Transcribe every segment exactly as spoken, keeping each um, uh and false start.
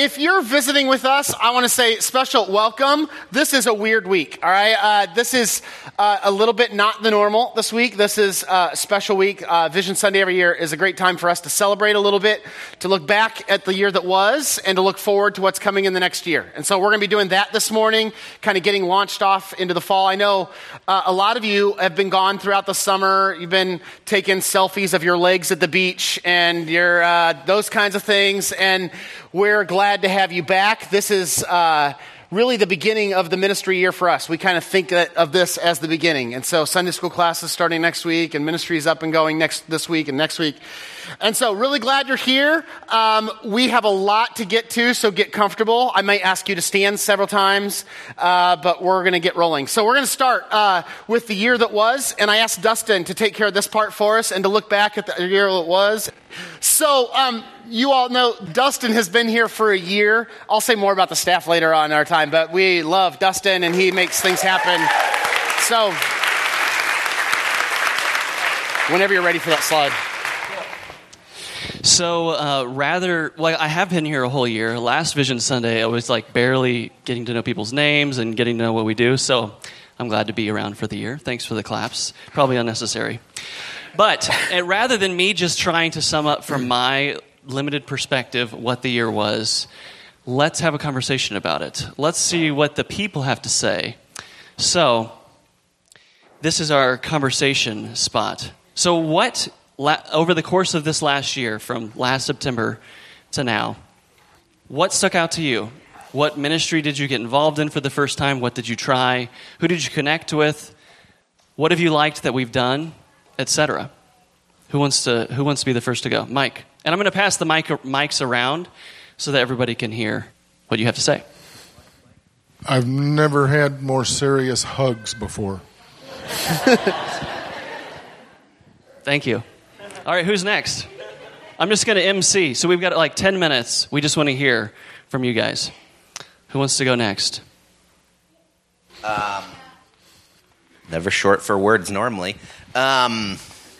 if you're visiting with us, I want to say special welcome. This is a weird week, all right? Uh, this is uh, a little bit not the normal this week. This is uh, a special week. Uh, Vision Sunday every year is a great time for us to celebrate a little bit, to look back at the year that was, and to look forward to what's coming in the next year. And so we're going to be doing that this morning, kind of getting launched off into the fall. I know uh, a lot of you have been gone throughout the summer. You've been taking selfies of your legs at the beach and your uh, those kinds of things, and we're glad to have you back. This is uh, really the beginning of the ministry year for us. We kind of think that, of this as the beginning. And so Sunday school classes starting next week, and ministry is up and going next this week and next week. And so really glad you're here. Um, we have a lot to get to, so get comfortable. I might ask you to stand several times, uh, but we're going to get rolling. So we're going to start uh, with the year that was, and I asked Dustin to take care of this part for us and to look back at the year that was. So um, you all know Dustin has been here for a year. I'll say more about the staff later on in our time, but we love Dustin, and he makes things happen. So whenever you're ready for that slide. So uh, rather, like I have been here a whole year. Last Vision Sunday, I was like barely getting to know people's names and getting to know what we do. So I'm glad to be around for the year. Thanks for the claps. Probably unnecessary. But uh, rather than me just trying to sum up from my limited perspective what the year was, let's have a conversation about it. Let's see what the people have to say. So this is our conversation spot. So what... La- over the course of this last year, from last September to now, what stuck out to you? What ministry did you get involved in for the first time? What did you try? Who did you connect with? What have you liked that we've done, et cetera? Who wants to Who wants to be the first to go? Mike. And I'm going to pass the mic, mics around so that everybody can hear what you have to say. I've never had more serious hugs before. Thank you. All right, who's next? I'm just going to M C. So we've got like ten minutes. We just want to hear from you guys. Who wants to go next? Um, never short for words normally. Um,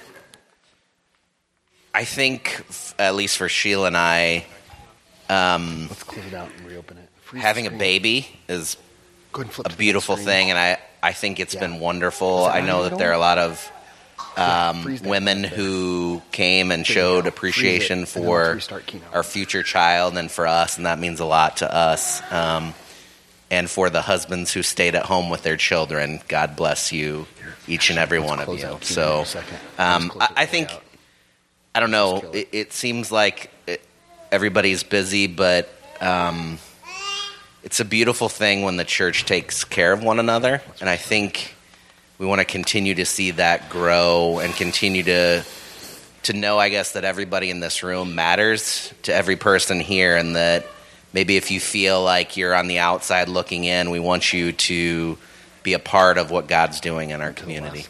I think, at least for Sheila and I, um, Let's close it out and reopen it. Freeze having a baby is a beautiful thing, and I, I think it's Yeah. been wonderful. I know that there are a lot of Um, freeze that women right who came and There you showed go. appreciation Freeze it, and then let's for restart Keynote. our future child and for us, and that means a lot to us. Um, and for the husbands who stayed at home with their children, God bless you, each and every Let's one of close you. out Keynote So, in a second. um, Let's close I, it I way think, out. I don't know, Just kill it. it, it seems like it, everybody's busy, but um, it's a beautiful thing when the church takes care of one another, and I think we want to continue to see that grow and continue to to know, I guess, that everybody in this room matters to every person here, and that maybe if you feel like you're on the outside looking in, we want you to be a part of what God's doing in our community.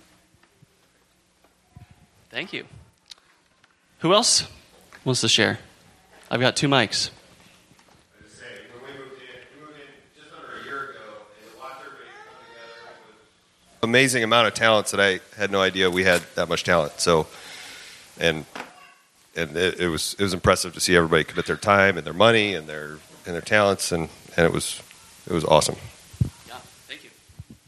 Thank you. Who else wants to share? I've got two mics. Amazing amount of talents that I had no idea we had that much talent. So, and and it, it was it was impressive to see everybody commit their time and their money and their and their talents, and, and it was it was awesome. Yeah, thank you.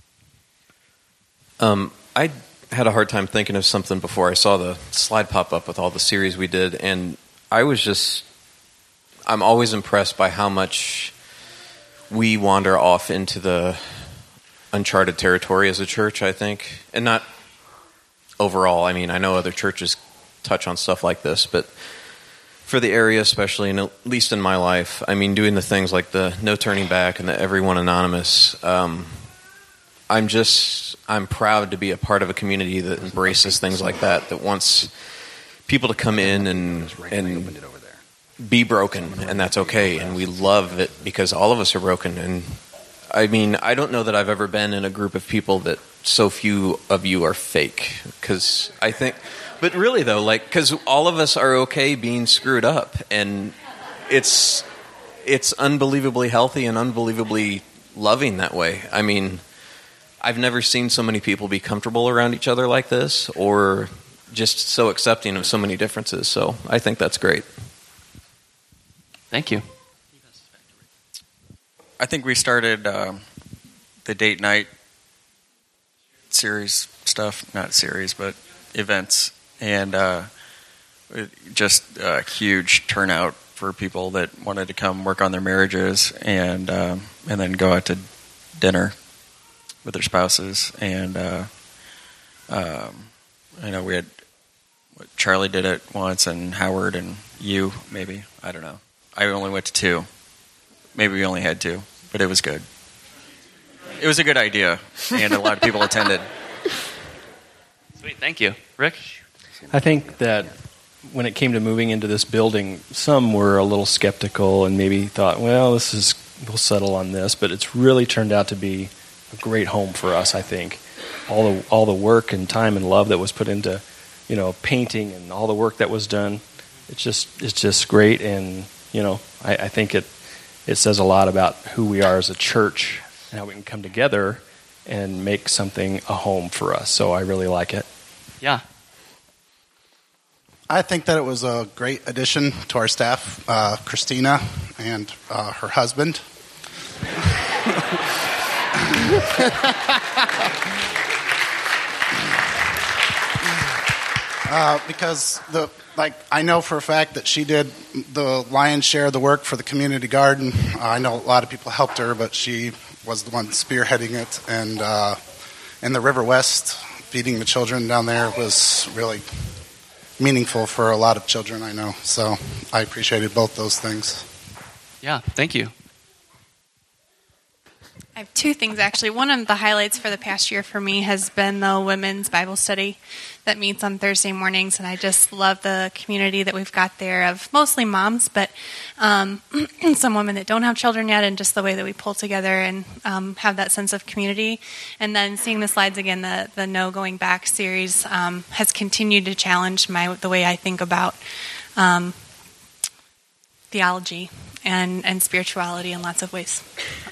Um, I had a hard time thinking of something before I saw the slide pop up with all the series we did, and I was just I'm always impressed by how much we wander off into the uncharted territory as a church, I think. And not overall. I mean, I know other churches touch on stuff like this, but for the area especially, and at least in my life, I mean, doing the things like the No Turning Back and the Everyone Anonymous, um, I'm just, I'm proud to be a part of a community that embraces things like that, that wants people to come in and, and be broken, and that's okay, and we love it because all of us are broken. And I mean, I don't know that I've ever been in a group of people that so few of you are fake, because I think, but really though, like, because all of us are okay being screwed up, and it's it's unbelievably healthy and unbelievably loving that way. I mean, I've never seen so many people be comfortable around each other like this, or just so accepting of so many differences. So I think that's great. Thank you. I think we started um, the date night series stuff, not series, but events, and uh, it, just a huge turnout for people that wanted to come work on their marriages and um, and then go out to dinner with their spouses. And uh, um, I know we had Charlie did it once, and Howard and you maybe. I don't know. I only went to two. Maybe we only had two, but it was good. It was a good idea, and a lot of people attended. Sweet, thank you. Rick? I think that when it came to moving into this building, some were a little skeptical and maybe thought, well, this is we'll settle on this, but it's really turned out to be a great home for us, I think. All the all the work and time and love that was put into, you know, painting and all the work that was done, it's just it's just great, and you know, I, I think it it says a lot about who we are as a church and how we can come together and make something a home for us. So I really like it. Yeah. I think that it was a great addition to our staff, uh, Christina and uh, her husband. uh, because the like I know for a fact that she did the lion's share of the work for the community garden. Uh, I know a lot of people helped her, but she was the one spearheading it. And uh, in the River West, feeding the children down there was really meaningful for a lot of children, I know. So I appreciated both those things. Yeah, thank you. I have two things, actually. One of the highlights for the past year for me has been the women's Bible study that meets on Thursday mornings, and I just love the community that we've got there of mostly moms, but um, some women that don't have children yet, and just the way that we pull together and um, have that sense of community. And then seeing the slides again, the, the No Going Back series um, has continued to challenge my the way I think about um, theology and, and spirituality in lots of ways.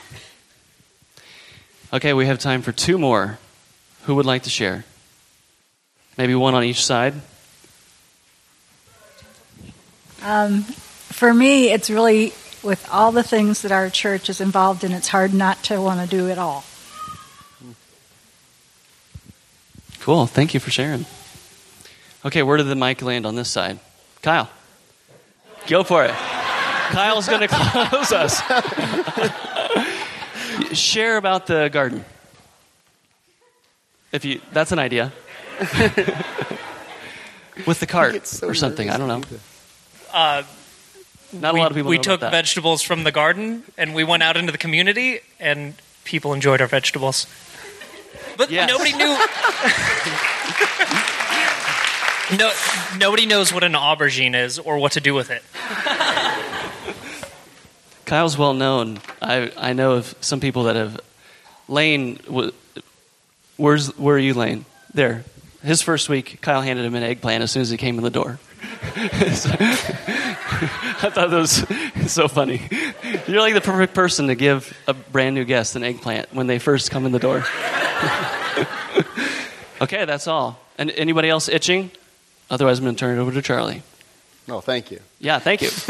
Okay, we have time for two more. Who would like to share? Maybe one on each side. Um, for me, it's really, with all the things that our church is involved in, it's hard not to want to do it all. Cool, thank you for sharing. Okay, where did the mic land on this side? Kyle. Go for it. Kyle's going to close us. Share about the garden. If you, that's an idea. With the cart so or something, I don't know. Uh, Not we, a lot of people We know took about that. vegetables from the garden, and we went out into the community, and people enjoyed our vegetables. But Yes. nobody knew... no, nobody knows what an aubergine is or what to do with it. Kyle's well known. I I know of some people that have. Lane, where's where are you, Lane? There. His first week, Kyle handed him an eggplant as soon as he came in the door. So, I thought that was so funny. You're like the perfect person to give a brand new guest an eggplant when they first come in the door. Okay, that's all. And anybody else itching? Otherwise, I'm going to turn it over to Charlie. No, thank you. Yeah, thank you.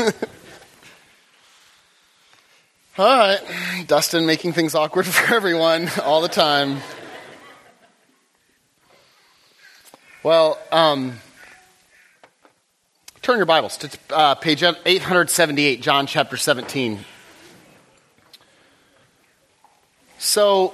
All right. Dustin making things awkward for everyone all the time. Well, um, turn your Bibles to uh, page eight seventy-eight, John chapter seventeen. So,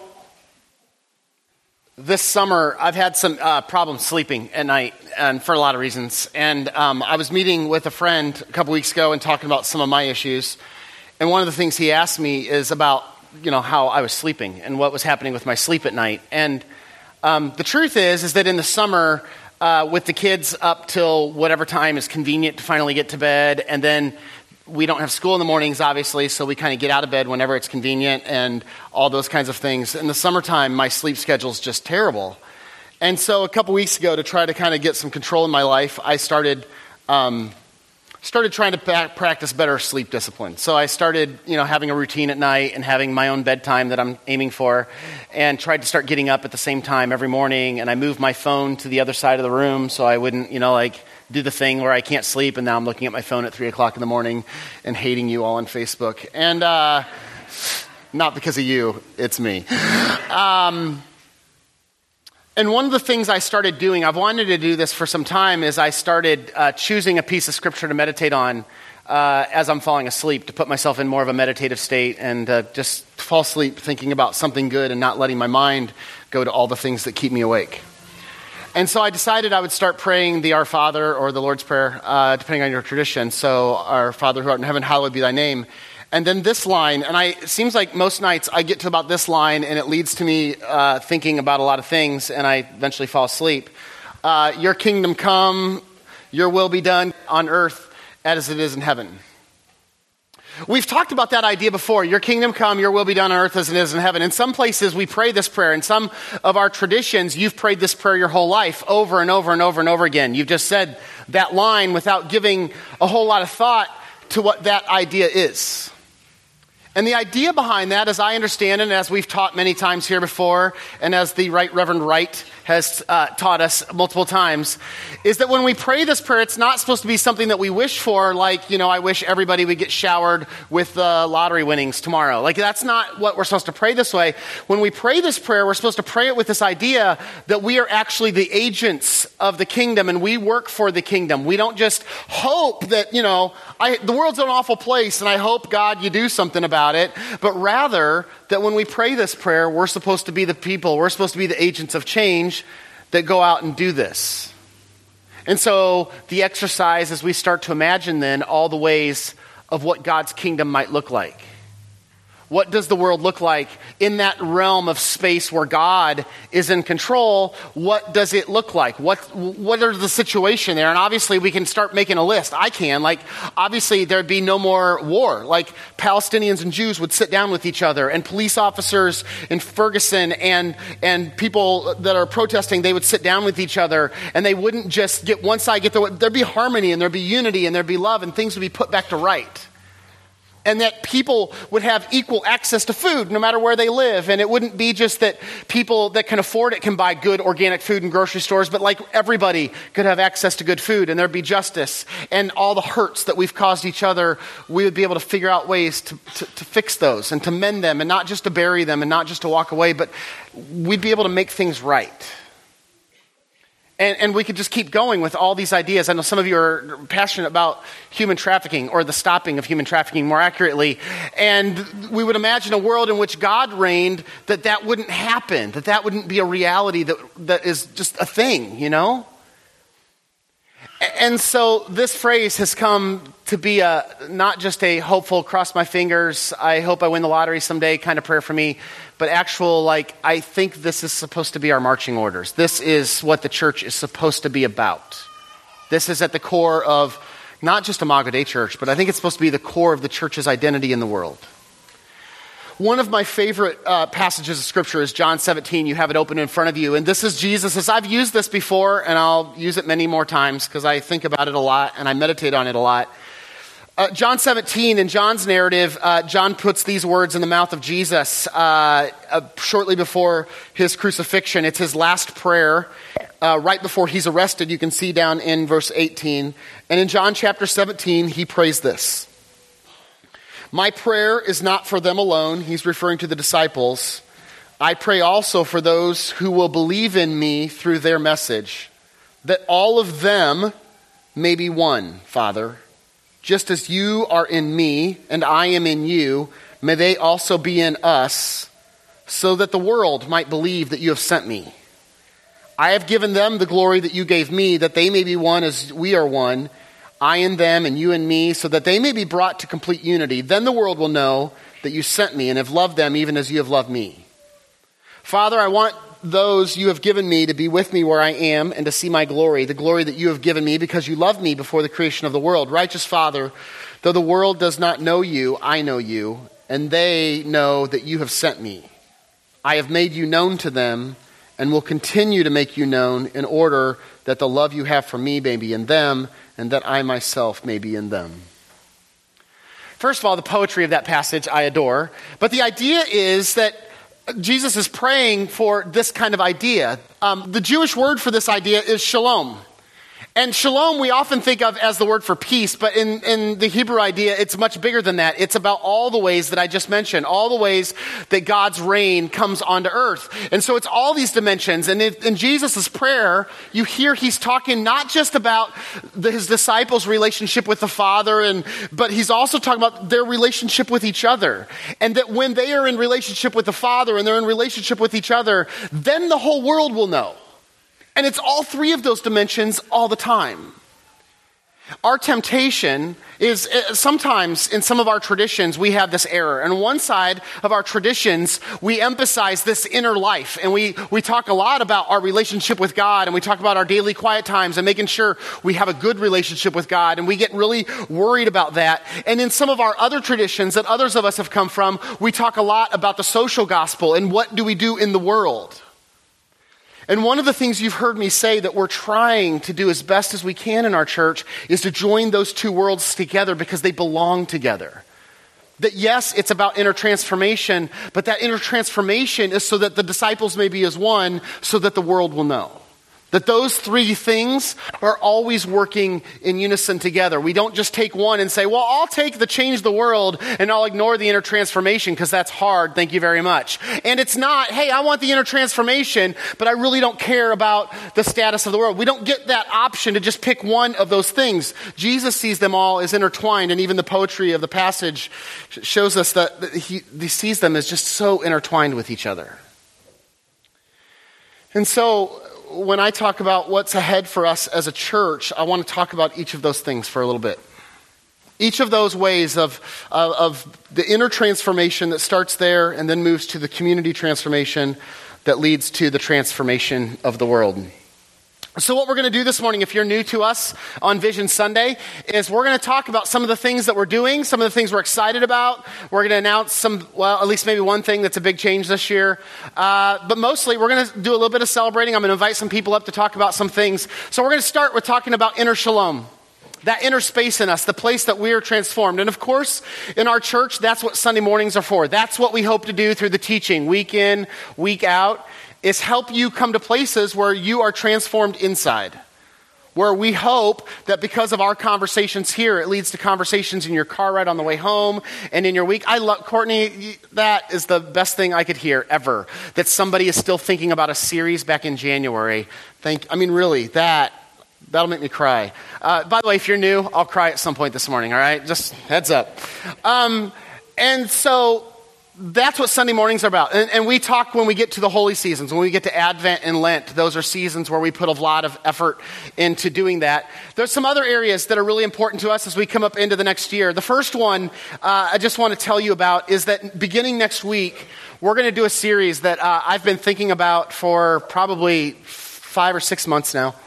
this summer, I've had some uh, problems sleeping at night, and for a lot of reasons. And um, I was meeting with a friend a couple weeks ago and talking about some of my issues. And one of the things he asked me is about, you know, how I was sleeping and what was happening with my sleep at night. And um, the truth is, is that in the summer, uh, with the kids up till whatever time is convenient to finally get to bed, and then we don't have school in the mornings, obviously, so we kind of get out of bed whenever it's convenient and all those kinds of things. In the summertime, my sleep schedule is just terrible. And so a couple weeks ago, to try to kind of get some control in my life, I started... Um, started trying to back practice better sleep discipline. So I started, you know, having a routine at night and having my own bedtime that I'm aiming for, and tried to start getting up at the same time every morning. And I moved my phone to the other side of the room so I wouldn't, you know, like do the thing where I can't sleep. And now I'm looking at my phone at three o'clock in the morning and hating you all on Facebook. And uh, Not because of you, it's me. Um, and one of the things I started doing, I've wanted to do this for some time, is I started uh, choosing a piece of scripture to meditate on uh, as I'm falling asleep, to put myself in more of a meditative state and uh, just fall asleep thinking about something good and not letting my mind go to all the things that keep me awake. And so I decided I would start praying the Our Father or the Lord's Prayer, uh, depending on your tradition. So, Our Father who art in heaven, hallowed be thy name. And then this line, and I, it seems like most nights I get to about this line and it leads to me uh, thinking about a lot of things and I eventually fall asleep. Uh, your kingdom come, your will be done on earth as it is in heaven. We've talked about that idea before. Your kingdom come, your will be done on earth as it is in heaven. In some places we pray this prayer. In some of our traditions, you've prayed this prayer your whole life over and over and over and over again. You've just said that line without giving a whole lot of thought to what that idea is. And the idea behind that, as I understand it, and as we've taught many times here before, and as the Right Reverend Wright has uh, taught us multiple times, is that when we pray this prayer, it's not supposed to be something that we wish for, like, you know, I wish everybody would get showered with uh, lottery winnings tomorrow. Like, that's not what we're supposed to pray this way. When we pray this prayer, we're supposed to pray it with this idea that we are actually the agents of the kingdom, and we work for the kingdom. We don't just hope that, you know, I, the world's an awful place, and I hope, God, you do something about it, but rather that when we pray this prayer, we're supposed to be the people, we're supposed to be the agents of change that go out and do this. And so the exercise is we start to imagine then all the ways of what God's kingdom might look like. What does the world look like in that realm of space where God is in control? What does it look like? What what are the situation there? And obviously we can start making a list. I can. Like, obviously there'd be no more war. Like, Palestinians and Jews would sit down with each other, and police officers in Ferguson and and people that are protesting, they would sit down with each other, and they wouldn't just get one side, get the, there'd be harmony, and there'd be unity, and there'd be love, and things would be put back to right. And that people would have equal access to food no matter where they live. And it wouldn't be just that people that can afford it can buy good organic food in grocery stores, but like everybody could have access to good food, and there'd be justice. And all the hurts that we've caused each other, we would be able to figure out ways to, to, to fix those and to mend them, and not just to bury them and not just to walk away, but we'd be able to make things right. And, and we could just keep going with all these ideas. I know some of you are passionate about human trafficking, or the stopping of human trafficking more accurately. And we would imagine a world in which God reigned, that that wouldn't happen, that that wouldn't be a reality that that is just a thing, you know? And so this phrase has come to be a not just a hopeful, cross my fingers, I hope I win the lottery someday kind of prayer for me, but actual, like, I think this is supposed to be our marching orders. This is what the church is supposed to be about. This is at the core of not just Imago Dei Church, but I think it's supposed to be the core of the church's identity in the world. One of my favorite uh, passages of Scripture is John seventeen. You have it open in front of you. And this is Jesus. As I've used this before, and I'll use it many more times because I think about it a lot and I meditate on it a lot. Uh, John seventeen, in John's narrative, uh, John puts these words in the mouth of Jesus uh, uh, shortly before his crucifixion. It's his last prayer uh, right before he's arrested. You can see down in verse eighteen. And in John chapter seventeen, he prays this. My prayer is not for them alone. He's referring to the disciples. I pray also for those who will believe in me through their message, that all of them may be one, Father. Just as you are in me and I am in you, may they also be in us, so that the world might believe that you have sent me. I have given them the glory that you gave me, that they may be one as we are one, I in them and you in me, so that they may be brought to complete unity. Then the world will know that you sent me and have loved them even as you have loved me. Father, I want those you have given me to be with me where I am and to see my glory, the glory that you have given me because you loved me before the creation of the world. Righteous Father, though the world does not know you, I know you, and they know that you have sent me. I have made you known to them and will continue to make you known in order that the love you have for me may be in them and that I myself may be in them. First of all, the poetry of that passage I adore, but the idea is that Jesus is praying for this kind of idea. Um, the Jewish word for this idea is shalom. And shalom we often think of as the word for peace, but in, in the Hebrew idea, it's much bigger than that. It's about all the ways that I just mentioned, all the ways that God's reign comes onto earth. And so it's all these dimensions. And in, in Jesus' prayer, you hear he's talking not just about the, his disciples' relationship with the Father, and but he's also talking about their relationship with each other. And that when they are in relationship with the Father and they're in relationship with each other, then the whole world will know. And it's all three of those dimensions all the time. Our temptation is sometimes in some of our traditions we have this error. And on one side of our traditions we emphasize this inner life, and we, we talk a lot about our relationship with God, and we talk about our daily quiet times and making sure we have a good relationship with God, and we get really worried about that. And in some of our other traditions that others of us have come from, we talk a lot about the social gospel and what do we do in the world. And one of the things you've heard me say that we're trying to do as best as we can in our church is to join those two worlds together because they belong together. That yes, it's about inner transformation, but that inner transformation is so that the disciples may be as one, so that the world will know. That those three things are always working in unison together. We don't just take one and say, well, I'll take the change the world and I'll ignore the inner transformation because that's hard. Thank you very much. And it's not, hey, I want the inner transformation, but I really don't care about the status of the world. We don't get that option to just pick one of those things. Jesus sees them all as intertwined, and even the poetry of the passage shows us that he, he sees them as just so intertwined with each other. And so when I talk about what's ahead for us as a church, I want to talk about each of those things for a little bit. Each of those ways of, of, of the inner transformation that starts there and then moves to the community transformation that leads to the transformation of the world. So what we're going to do this morning, if you're new to us on Vision Sunday, is we're going to talk about some of the things that we're doing, some of the things we're excited about. We're going to announce some, well, at least maybe one thing that's a big change this year. Uh, but mostly, we're going to do a little bit of celebrating. I'm going to invite some people up to talk about some things. So we're going to start with talking about inner shalom. That inner space in us, the place that we are transformed. And of course, in our church, that's what Sunday mornings are for. That's what we hope to do through the teaching, week in, week out, is help you come to places where you are transformed inside. Where we hope that because of our conversations here, it leads to conversations in your car ride on the way home and in your week. I love, Courtney, that is the best thing I could hear ever. That somebody is still thinking about a series back in January. Thank, I mean, really, that, that'll make me cry. Uh, by the way, if you're new, I'll cry at some point this morning, all right? Just heads up. Um, and so that's what Sunday mornings are about. And, and we talk when we get to the holy seasons, when we get to Advent and Lent. Those are seasons where we put a lot of effort into doing that. There's some other areas that are really important to us as we come up into the next year. The first one uh, I just want to tell you about is that beginning next week, we're going to do a series that uh, I've been thinking about for probably five or six months now.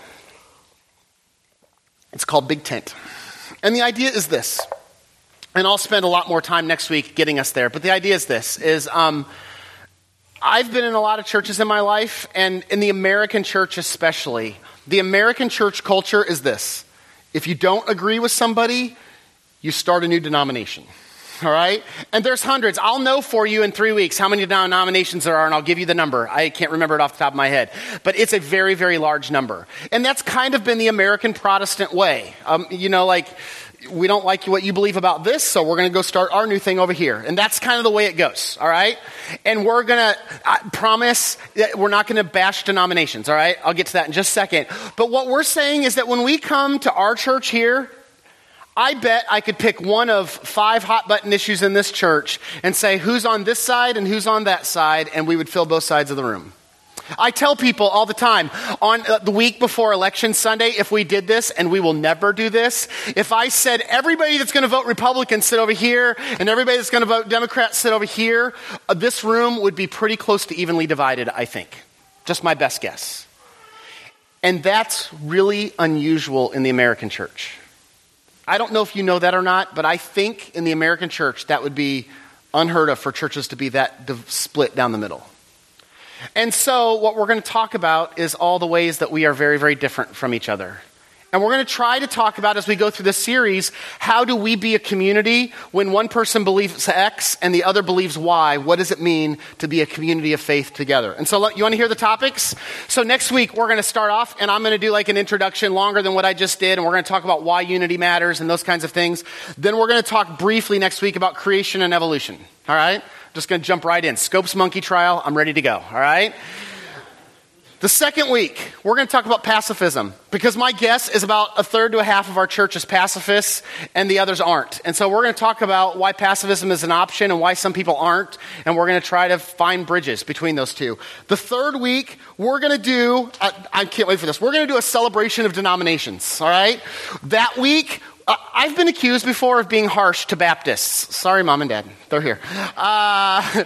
It's called Big Tent. And the idea is this. And I'll spend a lot more time next week getting us there. But the idea is this, is um, I've been in a lot of churches in my life, and in the American church especially. The American church culture is this. If you don't agree with somebody, you start a new denomination. All right? And there's hundreds. I'll know for you in three weeks how many denominations there are, and I'll give you the number. I can't remember it off the top of my head. But it's a very, very large number. And that's kind of been the American Protestant way. Um, you know, like, we don't like what you believe about this, so we're going to go start our new thing over here. And that's kind of the way it goes, all right? And we're going to I promise that we're not going to bash denominations, all right? I'll get to that in just a second. But what we're saying is that when we come to our church here, I bet I could pick one of five hot button issues in this church and say who's on this side and who's on that side, and we would fill both sides of the room. I tell people all the time, on the week before Election Sunday, if we did this, and we will never do this, if I said everybody that's going to vote Republican sit over here, and everybody that's going to vote Democrat sit over here, uh, this room would be pretty close to evenly divided, I think. Just my best guess. And that's really unusual in the American church. I don't know if you know that or not, but I think in the American church that would be unheard of for churches to be that div- split down the middle. And so what we're going to talk about is all the ways that we are very, very different from each other. And we're going to try to talk about, as we go through this series, how do we be a community when one person believes X and the other believes Y? What does it mean to be a community of faith together? And so you want to hear the topics? So next week, we're going to start off, and I'm going to do like an introduction longer than what I just did, and we're going to talk about why unity matters and those kinds of things. Then we're going to talk briefly next week about creation and evolution. All right? Just going to jump right in. Scopes monkey trial, I'm ready to go. All right? The second week, we're going to talk about pacifism, because my guess is about a third to a half of our church is pacifists and the others aren't. And so we're going to talk about why pacifism is an option and why some people aren't, and we're going to try to find bridges between those two. The third week, we're going to do, I, I can't wait for this, we're going to do a celebration of denominations, all right? That week, uh, I've been accused before of being harsh to Baptists. Sorry, Mom and Dad, they're here. Uh...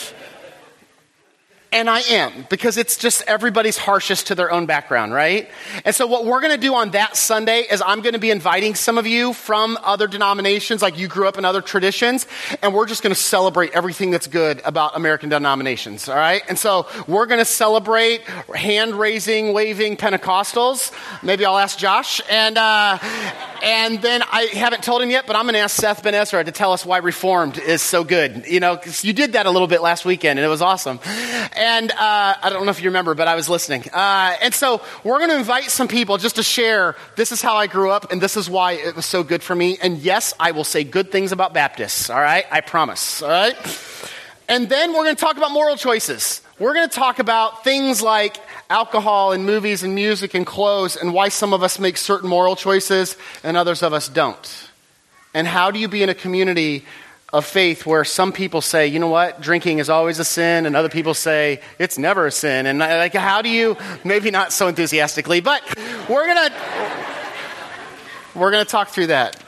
And I am, because it's just everybody's harshest to their own background, right? And so what we're going to do on that Sunday is I'm going to be inviting some of you from other denominations, like you grew up in other traditions, and we're just going to celebrate everything that's good about American denominations, all right? And so we're going to celebrate hand-raising, waving Pentecostals. Maybe I'll ask Josh. And uh, and then I haven't told him yet, but I'm going to ask Seth Ben Ezra to tell us why Reformed is so good. You know, because you did that a little bit last weekend, and it was awesome. And uh, I don't know if you remember, but I was listening. Uh, and so we're going to invite some people just to share, this is how I grew up, and this is why it was so good for me. And yes, I will say good things about Baptists, all right? I promise, all right? And then we're going to talk about moral choices. We're going to talk about things like alcohol and movies and music and clothes, and why some of us make certain moral choices and others of us don't. And how do you be in a community of faith where some people say, you know what, drinking is always a sin, and other people say it's never a sin. And like, how do you, maybe not so enthusiastically, but we're gonna we're gonna talk through that.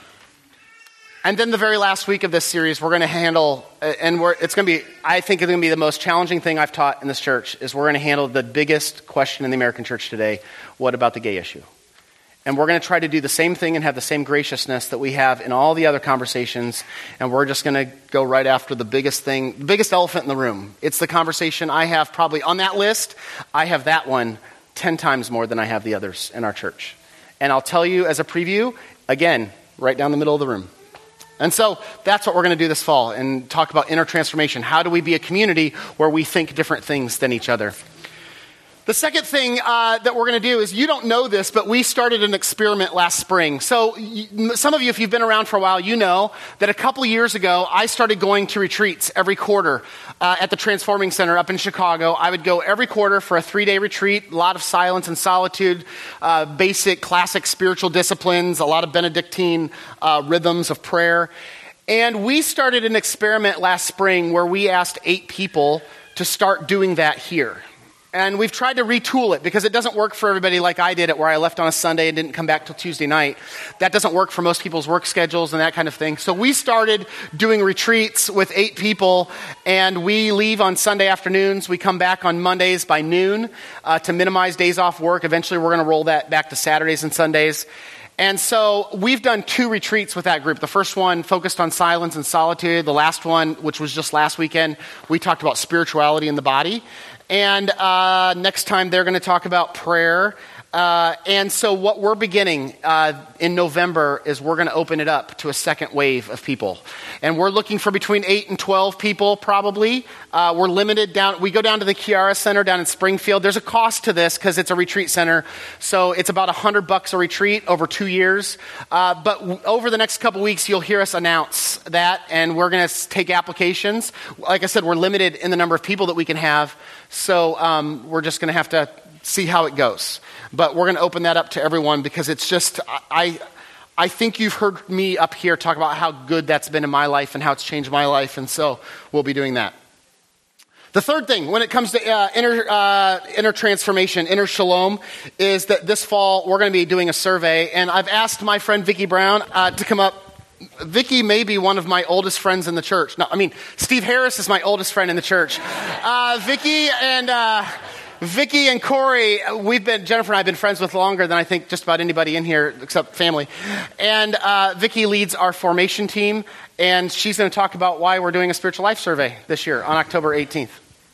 And then the very last week of this series, we're gonna handle, and we're, it's gonna be, I think it's gonna be the most challenging thing I've taught in this church, is we're gonna handle the biggest question in the American church today: what about the gay issue? And we're going to try to do the same thing and have the same graciousness that we have in all the other conversations. And we're just going to go right after the biggest thing, the biggest elephant in the room. It's the conversation I have probably on that list. I have that one ten times more than I have the others in our church. And I'll tell you as a preview, again, right down the middle of the room. And so that's what we're going to do this fall, and talk about inner transformation. How do we be a community where we think different things than each other? The second thing uh, that we're going to do is, you don't know this, but we started an experiment last spring. So y- some of you, if you've been around for a while, you know that a couple years ago, I started going to retreats every quarter uh, at the Transforming Center up in Chicago. I would go every quarter for a three-day retreat, a lot of silence and solitude, uh, basic, classic spiritual disciplines, a lot of Benedictine uh, rhythms of prayer. And we started an experiment last spring where we asked eight people to start doing that here. And we've tried to retool it, because it doesn't work for everybody like I did it, where I left on a Sunday and didn't come back till Tuesday night. That doesn't work for most people's work schedules and that kind of thing. So we started doing retreats with eight people, and we leave on Sunday afternoons. We come back on Mondays by noon uh, to minimize days off work. Eventually we're going to roll that back to Saturdays and Sundays. And so we've done two retreats with that group. The first one focused on silence and solitude. The last one, which was just last weekend, we talked about spirituality in the body. And uh, next time they're going to talk about prayer. Uh, and so what we're beginning uh, in November is we're going to open it up to a second wave of people. And we're looking for between eight and twelve people probably. Uh, we're limited down. We go down to the Chiara Center down in Springfield. There's a cost to this because it's a retreat center. So it's about one hundred bucks a retreat over two years. Uh, but w- over the next couple weeks, you'll hear us announce that. And we're going to take applications. Like I said, we're limited in the number of people that we can have. So um, we're just going to have to see how it goes. But we're going to open that up to everyone, because it's just, I I think you've heard me up here talk about how good that's been in my life and how it's changed my life, and so we'll be doing that. The third thing, when it comes to uh, inner, uh, inner transformation, inner shalom, is that this fall we're going to be doing a survey, and I've asked my friend Vicki Brown uh, to come up. Vicki may be one of my oldest friends in the church. No, I mean, Steve Harris is my oldest friend in the church. Uh, Vicki and... Uh, Vicki and Corey, we've been, Jennifer and I have been friends with longer than I think just about anybody in here except family. And uh, Vicki leads our formation team, and she's going to talk about why we're doing a spiritual life survey this year on October eighteenth.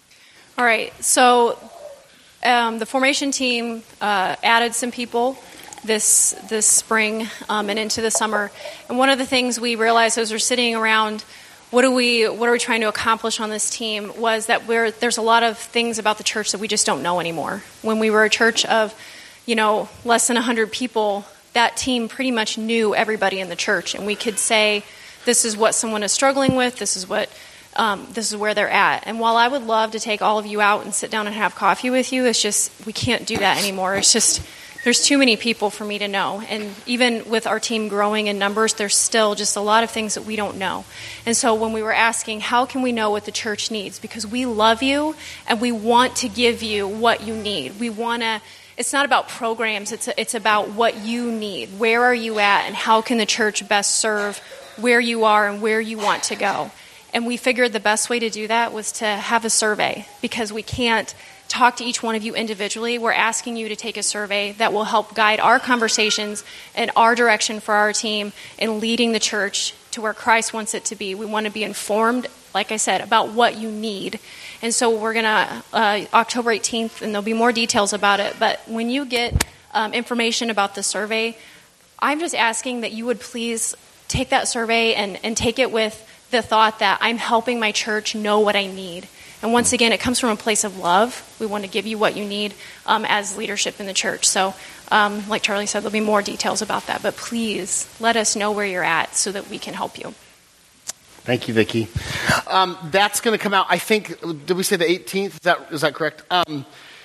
All right, so um, the formation team uh, added some people this this spring um, and into the summer. And one of the things we realized as we're sitting around, what do we what are we trying to accomplish on this team, was that we're there's a lot of things about the church that we just don't know anymore. When we were a church of, you know, less than one hundred people, that team pretty much knew everybody in the church, and we could say, this is what someone is struggling with, this is what um, this is where they're at. And while I would love to take all of you out and sit down and have coffee with you, it's just we can't do that anymore. It's just there's too many people for me to know. And even with our team growing in numbers, there's still just a lot of things that we don't know. And so when we were asking, how can we know what the church needs? Because we love you and we want to give you what you need. We want to, it's not about programs, it's, it's about what you need. Where are you at and how can the church best serve where you are and where you want to go? And we figured the best way to do that was to have a survey, because we can't talk to each one of you individually. We're asking you to take a survey that will help guide our conversations and our direction for our team in leading the church to where Christ wants it to be. We want to be informed, like I said, about what you need. And so we're going to, uh, October eighteenth, and there'll be more details about it, but when you get um, information about the survey, I'm just asking that you would please take that survey and, and take it with the thought that I'm helping my church know what I need. And once again, it comes from a place of love. We want to give you what you need um, as leadership in the church. So um, like Charlie said, there'll be more details about that. But please let us know where you're at so that we can help you. Thank you, Vicki. Um, that's going to come out, I think, did we say the eighteenth? Is that, is that correct? Um,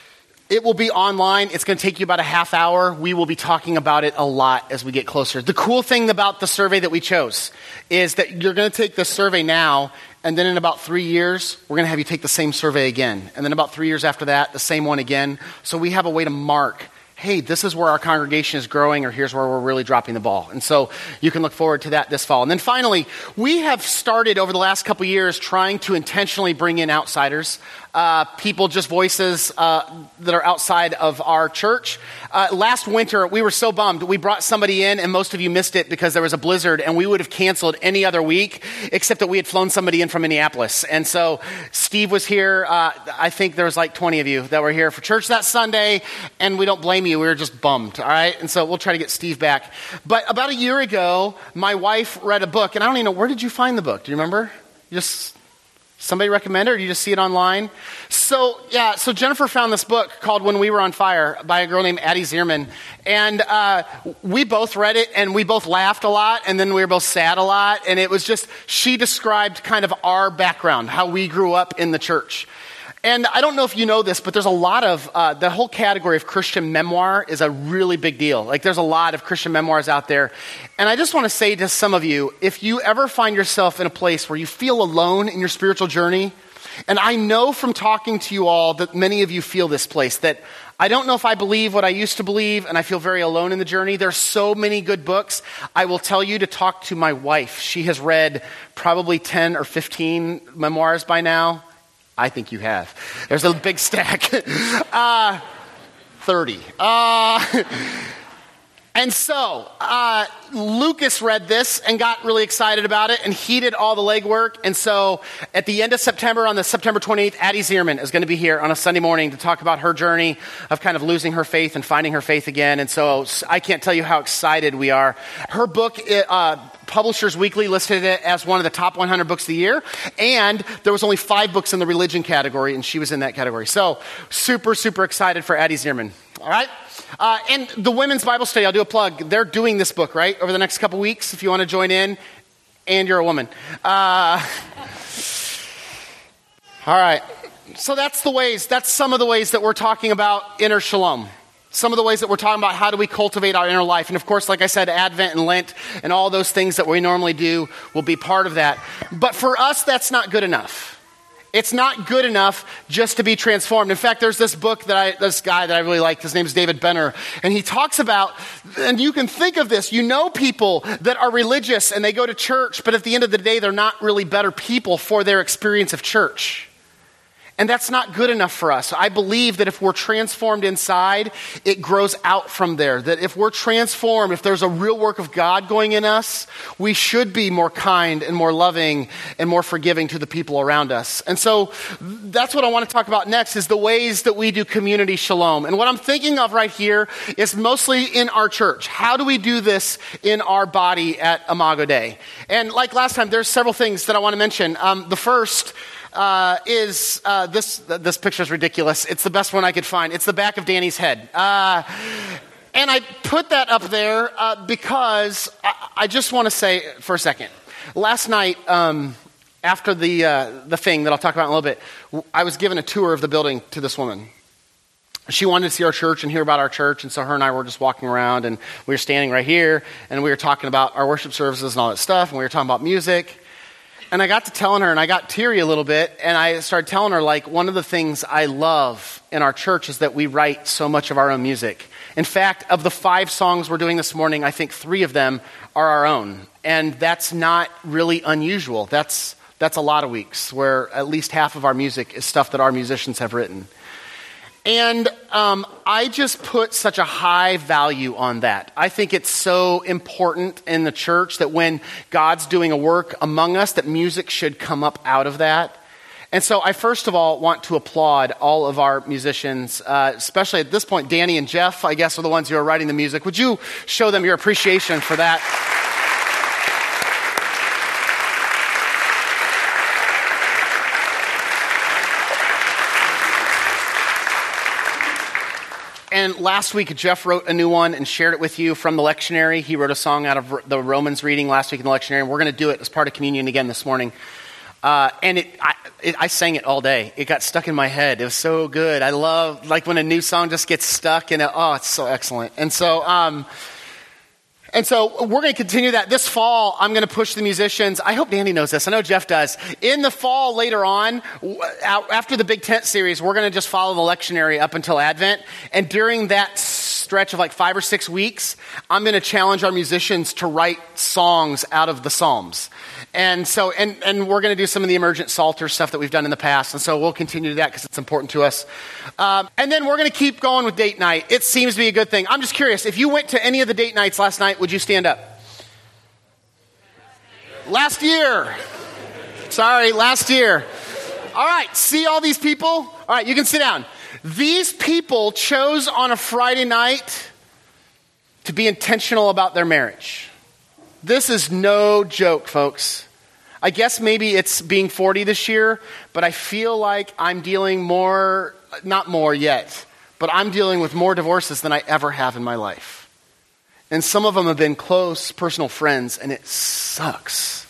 it will be online. It's going to take you about a half hour. We will be talking about it a lot as we get closer. The cool thing about the survey that we chose is that you're going to take the survey now, and then in about three years, we're going to have you take the same survey again. And then about three years after that, the same one again. So we have a way to mark, hey, this is where our congregation is growing, or here's where we're really dropping the ball. And so you can look forward to that this fall. And then finally, we have started over the last couple years trying to intentionally bring in outsiders. Uh, people, just voices uh, that are outside of our church. Uh, last winter, we were so bummed. We brought somebody in, and most of you missed it because there was a blizzard, and we would have canceled any other week, except that we had flown somebody in from Minneapolis. And so Steve was here. Uh, I think there was like twenty of you that were here for church that Sunday, and we don't blame you. We were just bummed, all right? And so we'll try to get Steve back. But about a year ago, my wife read a book, and I don't even know, where did you find the book? Do you remember? You just... Somebody recommend it, or do you just see it online? So, yeah, so Jennifer found this book called When We Were on Fire by a girl named Addie Zierman. And uh, we both read it, and we both laughed a lot, and then we were both sad a lot. And it was just, she described kind of our background, how we grew up in the church. And I don't know if you know this, but there's a lot of, uh, the whole category of Christian memoir is a really big deal. Like, there's a lot of Christian memoirs out there. And I just want to say to some of you, if you ever find yourself in a place where you feel alone in your spiritual journey, and I know from talking to you all that many of you feel this place, that I don't know if I believe what I used to believe, and I feel very alone in the journey. There's so many good books. I will tell you to talk to my wife. She has read probably ten or fifteen memoirs by now. I think you have. There's a big stack. uh, thirty. Uh, and so, uh, Lucas read this and got really excited about it, and he did all the legwork. And so, at the end of September, on the September twenty-eighth, Addie Zierman is going to be here on a Sunday morning to talk about her journey of kind of losing her faith and finding her faith again. And so, I can't tell you how excited we are. Her book, uh, Publishers Weekly listed it as one of the top one hundred books of the year, and there was only five books in the religion category, and she was in that category. So, super, super excited for Addie Zierman. All right? Uh, and the Women's Bible Study, I'll do a plug. They're doing this book, right, over the next couple weeks, if you want to join in, and you're a woman. Uh, all right. So that's the ways, that's some of the ways that we're talking about inner shalom. Some of the ways that we're talking about how do we cultivate our inner life. And of course, like I said, Advent and Lent and all those things that we normally do will be part of that. But for us, that's not good enough. It's not good enough just to be transformed. In fact, there's this book that I, this guy that I really like, his name is David Benner, and he talks about, and you can think of this, you know people that are religious and they go to church, but at the end of the day, they're not really better people for their experience of church. And that's not good enough for us. I believe that if we're transformed inside, it grows out from there. That if we're transformed, if there's a real work of God going in us, we should be more kind and more loving and more forgiving to the people around us. And so that's what I want to talk about next, is the ways that we do community shalom. And what I'm thinking of right here is mostly in our church. How do we do this in our body at Imago Dei? And like last time, there's several things that I want to mention. Um, the first Uh, is uh, this this picture is ridiculous. It's the best one I could find. It's the back of Danny's head. Uh, and I put that up there uh, because I, I just want to say for a second. Last night, um, after the uh, the thing that I'll talk about in a little bit, I was given a tour of the building to this woman. She wanted to see our church and hear about our church, and so her and I were just walking around, and we were standing right here, and we were talking about our worship services and all that stuff, and we were talking about music. And I got to telling her, and I got teary a little bit, and I started telling her, like, one of the things I love in our church is that we write so much of our own music. In fact, of the five songs we're doing this morning, I think three of them are our own. And that's not really unusual. That's that's a lot of weeks where at least half of our music is stuff that our musicians have written. And um, I just put such a high value on that. I think it's so important in the church that when God's doing a work among us, that music should come up out of that. And so I first of all want to applaud all of our musicians, uh, especially at this point, Danny and Jeff, I guess, are the ones who are writing the music. Would you show them your appreciation for that? And last week, Jeff wrote a new one and shared it with you from the lectionary. He wrote a song out of the Romans reading last week in the lectionary. And we're going to do it as part of communion again this morning. Uh, and it I, it, I sang it all day. It got stuck in my head. It was so good. I love, like, when a new song just gets stuck and it, oh, it's so excellent. And so, um, and so we're going to continue that. This fall, I'm going to push the musicians. I hope Danny knows this. I know Jeff does. In the fall later on, after the Big Tent series, we're going to just follow the lectionary up until Advent. And during that stretch of like five or six weeks, I'm going to challenge our musicians to write songs out of the Psalms. And so, and, and we're going to do some of the emergent Psalter stuff that we've done in the past. And so we'll continue to do that because it's important to us. Um, and then we're going to keep going with date night. It seems to be a good thing. I'm just curious, if you went to any of the date nights last night, would you stand up? Last year. Sorry, last year. All right, see all these people? All right, you can sit down. These people chose on a Friday night to be intentional about their marriage. This is no joke, folks. I guess maybe it's being forty this year, but I feel like I'm dealing more, not more yet, but I'm dealing with more divorces than I ever have in my life. And some of them have been close personal friends, and it sucks.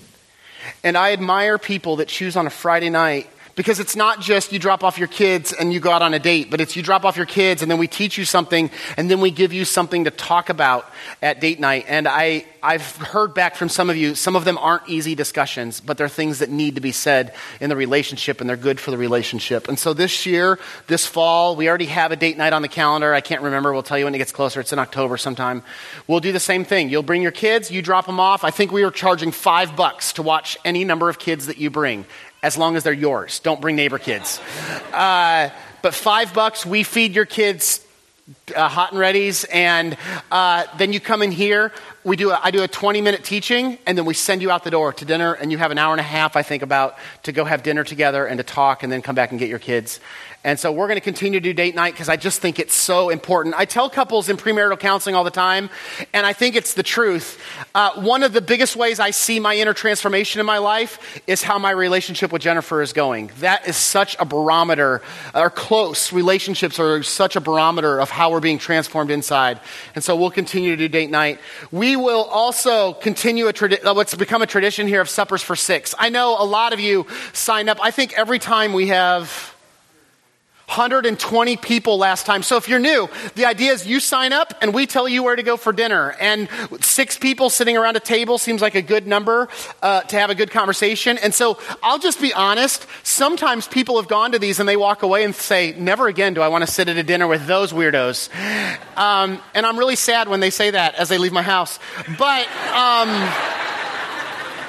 And I admire people that choose on a Friday night, because it's not just you drop off your kids and you go out on a date, but it's you drop off your kids and then we teach you something and then we give you something to talk about at date night. And I, I've heard back from some of you, some of them aren't easy discussions, but they're things that need to be said in the relationship and they're good for the relationship. And so this year, this fall, we already have a date night on the calendar. I can't remember. We'll tell you when it gets closer. It's in October sometime. We'll do the same thing. You'll bring your kids, you drop them off. I think we were charging five bucks to watch any number of kids that you bring. As long as they're yours. Don't bring neighbor kids. Uh, but five bucks, we feed your kids uh, hot and readies, and uh, then you come in here. We do. A, I do a twenty-minute teaching, and then we send you out the door to dinner, and you have an hour and a half, I think, about to go have dinner together and to talk, and then come back and get your kids. And so we're going to continue to do date night because I just think it's so important. I tell couples in premarital counseling all the time, and I think it's the truth. Uh, one of the biggest ways I see my inner transformation in my life is how my relationship with Jennifer is going. That is such a barometer. Our close relationships are such a barometer of how we're being transformed inside. And so we'll continue to do date night. We will also continue a tradi- what's become a tradition here of suppers for six. I know a lot of you sign up. I think every time we have one hundred twenty people last time. So if you're new, the idea is you sign up and we tell you where to go for dinner. And six people sitting around a table seems like a good number uh, to have a good conversation. And so I'll just be honest. Sometimes people have gone to these and they walk away and say, never again do I want to sit at a dinner with those weirdos. Um, and I'm really sad when they say that as they leave my house. But... Um,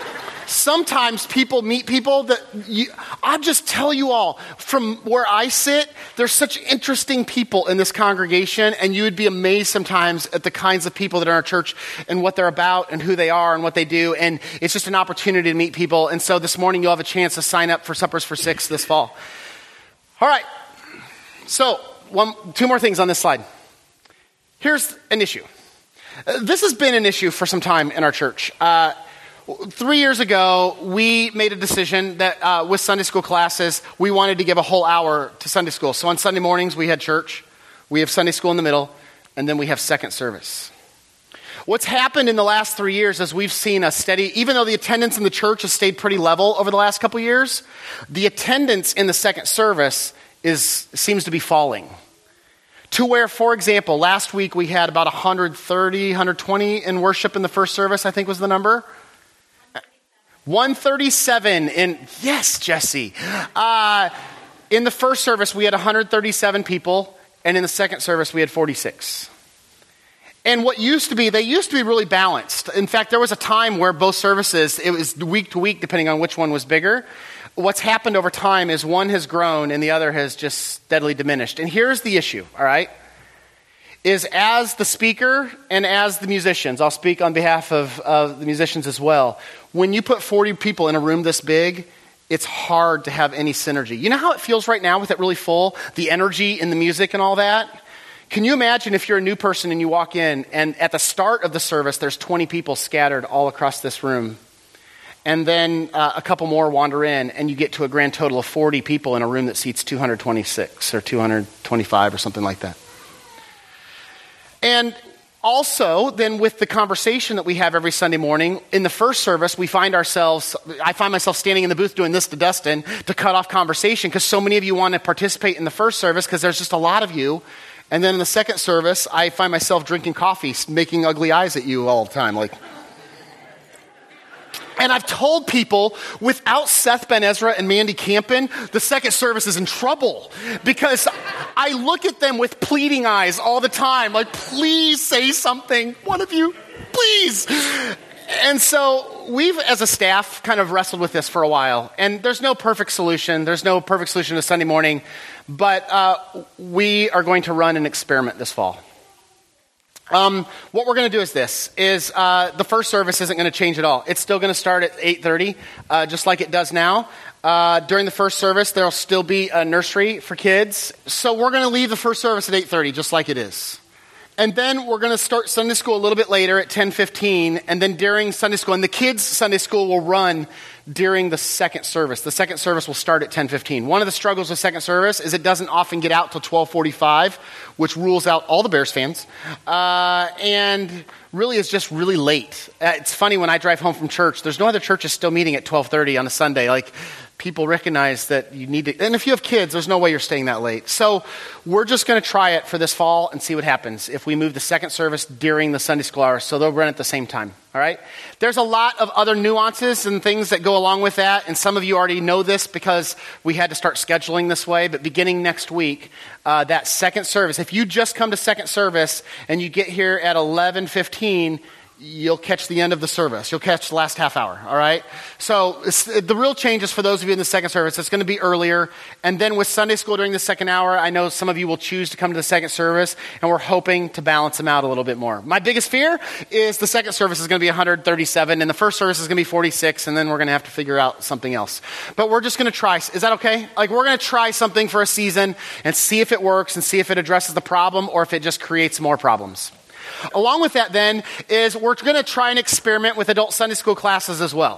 sometimes people meet people that you, I'll just tell you all, from where I sit, there's such interesting people in this congregation, and you would be amazed sometimes at the kinds of people that are in our church and what they're about and who they are and what they do, and it's just an opportunity to meet people. And so this morning you'll have a chance to sign up for Suppers for Six this fall. All right, so one, two more things on this slide. Here's an issue. Uh, this has been an issue for some time in our church. Uh, three years ago, we made a decision that uh, with Sunday school classes, we wanted to give a whole hour to Sunday school. So on Sunday mornings, we had church, we have Sunday school in the middle, and then we have second service. What's happened in the last three years is we've seen a steady, even though the attendance in the church has stayed pretty level over the last couple years, the attendance in the second service is seems to be falling. To where, for example, last week we had about one hundred thirty, one hundred twenty in worship in the first service, I think was the number. one thirty-seven in, yes, Jesse. Uh, in the first service, we had one hundred thirty-seven people, and in the second service, we had forty-six. And what used to be, they used to be really balanced. In fact, there was a time where both services, it was week to week, depending on which one was bigger. What's happened over time is one has grown and the other has just steadily diminished. And here's the issue, all right, is as the speaker and as the musicians, I'll speak on behalf of, of the musicians as well, when you put forty people in a room this big, it's hard to have any synergy. You know how it feels right now with it really full, the energy in the music and all that? Can you imagine if you're a new person and you walk in and at the start of the service, there's twenty people scattered all across this room? And then uh, a couple more wander in, and you get to a grand total of forty people in a room that seats two hundred twenty-six or two hundred twenty-five or something like that. And also, then with the conversation that we have every Sunday morning, in the first service, we find ourselves, I find myself standing in the booth doing this to Dustin to cut off conversation because so many of you want to participate in the first service because there's just a lot of you. And then in the second service, I find myself drinking coffee, making ugly eyes at you all the time, like... And I've told people, without Seth Ben Ezra and Mandy Campen, the second service is in trouble. Because I look at them with pleading eyes all the time. Like, please say something. One of you, please. And so we've, as a staff, kind of wrestled with this for a while. And there's no perfect solution. There's no perfect solution to Sunday morning. But uh, we are going to run an experiment this fall. Um, what we're going to do is this, is uh, the first service isn't going to change at all. It's still going to start at eight thirty, uh, just like it does now. Uh, during the first service, there will still be a nursery for kids. So we're going to leave the first service at eight thirty, just like it is. And then we're going to start Sunday school a little bit later at ten fifteen, and then during Sunday school, and the kids' Sunday school will run during the second service. The second service will start at ten fifteen. One of the struggles with second service is it doesn't often get out till twelve forty-five, which rules out all the Bears fans, uh, and really is just really late. Uh, it's funny, when I drive home from church, there's no other churches still meeting at twelve thirty on a Sunday. Like, people recognize that you need to, and if you have kids, there's no way you're staying that late. So we're just going to try it for this fall and see what happens if we move the second service during the Sunday school hours, so they'll run at the same time, all right? There's a lot of other nuances and things that go along with that, and some of you already know this because we had to start scheduling this way, but beginning next week, uh, that second service, if you just come to second service and you get here at eleven fifteen, you'll catch the end of the service. You'll catch the last half hour, all right? So it's, the real changes for those of you in the second service, it's going to be earlier. And then with Sunday school during the second hour, I know some of you will choose to come to the second service, and we're hoping to balance them out a little bit more. My biggest fear is the second service is going to be one hundred thirty-seven, and the first service is going to be forty-six, and then we're going to have to figure out something else. But we're just going to try. Is that okay? Like, we're going to try something for a season and see if it works and see if it addresses the problem or if it just creates more problems. Along with that, then, is we're going to try and experiment with adult Sunday school classes as well.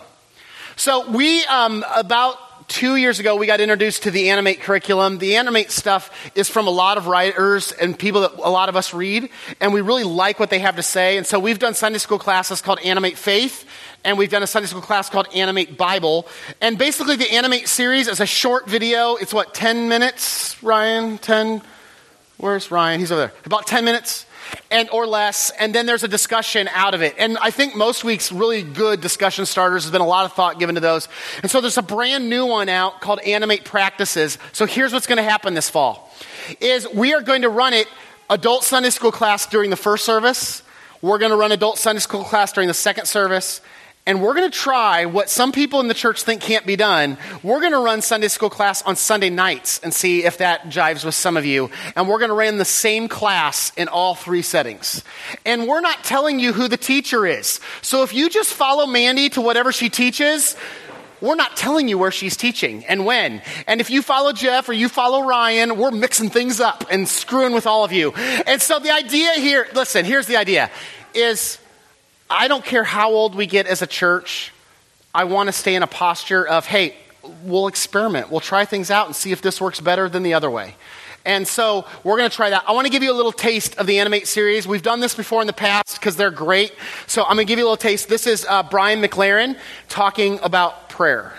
So we, um, about two years ago, we got introduced to the Animate curriculum. The Animate stuff is from a lot of writers and people that a lot of us read, and we really like what they have to say. And so we've done Sunday school classes called Animate Faith, and we've done a Sunday school class called Animate Bible. And basically the Animate series is a short video. It's what, ten minutes, Ryan? ten? Where's Ryan? He's over there. About ten minutes. And or less, and then there's a discussion out of it. And I think most weeks, really good discussion starters. There's been a lot of thought given to those. And so there's a brand new one out called Animate Practices. So here's what's going to happen this fall, is we are going to run it adult Sunday school class during the first service. We're going to run adult Sunday school class during the second service. And we're going to try what some people in the church think can't be done. We're going to run Sunday school class on Sunday nights and see if that jives with some of you. And we're going to run the same class in all three settings. And we're not telling you who the teacher is. So if you just follow Mandy to whatever she teaches, we're not telling you where she's teaching and when. And if you follow Jeff or you follow Ryan, we're mixing things up and screwing with all of you. And so the idea here, listen, here's the idea, is I don't care how old we get as a church. I want to stay in a posture of, hey, we'll experiment. We'll try things out and see if this works better than the other way. And so we're going to try that. I want to give you a little taste of the Animate series. We've done this before in the past because they're great. So I'm going to give you a little taste. This is uh, Brian McLaren talking about prayer.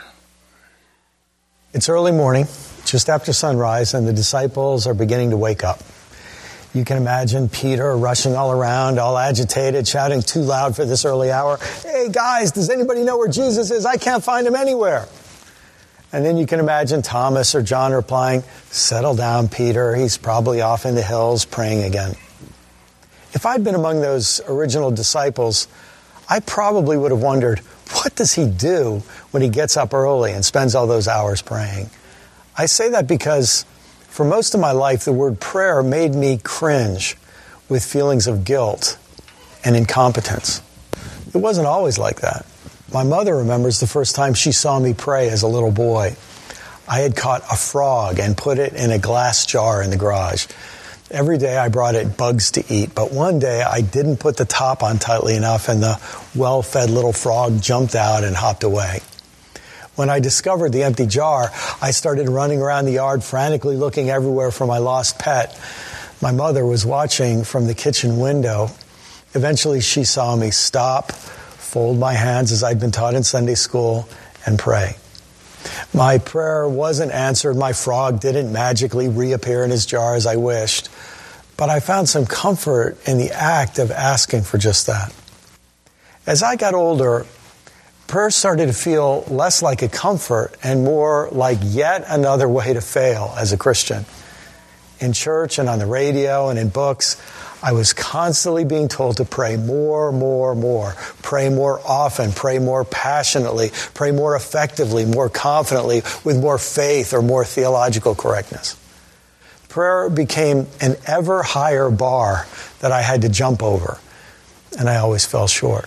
It's early morning, just after sunrise, and the disciples are beginning to wake up. You can imagine Peter rushing all around, all agitated, shouting too loud for this early hour. Hey, guys, does anybody know where Jesus is? I can't find him anywhere. And then you can imagine Thomas or John replying, settle down, Peter. He's probably off in the hills praying again. If I'd been among those original disciples, I probably would have wondered, what does he do when he gets up early and spends all those hours praying? I say that because for most of my life, the word prayer made me cringe with feelings of guilt and incompetence. It wasn't always like that. My mother remembers the first time she saw me pray as a little boy. I had caught a frog and put it in a glass jar in the garage. Every day I brought it bugs to eat, but one day I didn't put the top on tightly enough and the well-fed little frog jumped out and hopped away. When I discovered the empty jar, I started running around the yard, frantically looking everywhere for my lost pet. My mother was watching from the kitchen window. Eventually, she saw me stop, fold my hands as I'd been taught in Sunday school, and pray. My prayer wasn't answered. My frog didn't magically reappear in his jar as I wished. But I found some comfort in the act of asking for just that. As I got older, prayer started to feel less like a comfort and more like yet another way to fail as a Christian. In church and on the radio and in books, I was constantly being told to pray more, more, more. Pray more often, pray more passionately, pray more effectively, more confidently, with more faith or more theological correctness. Prayer became an ever higher bar that I had to jump over, and I always fell short.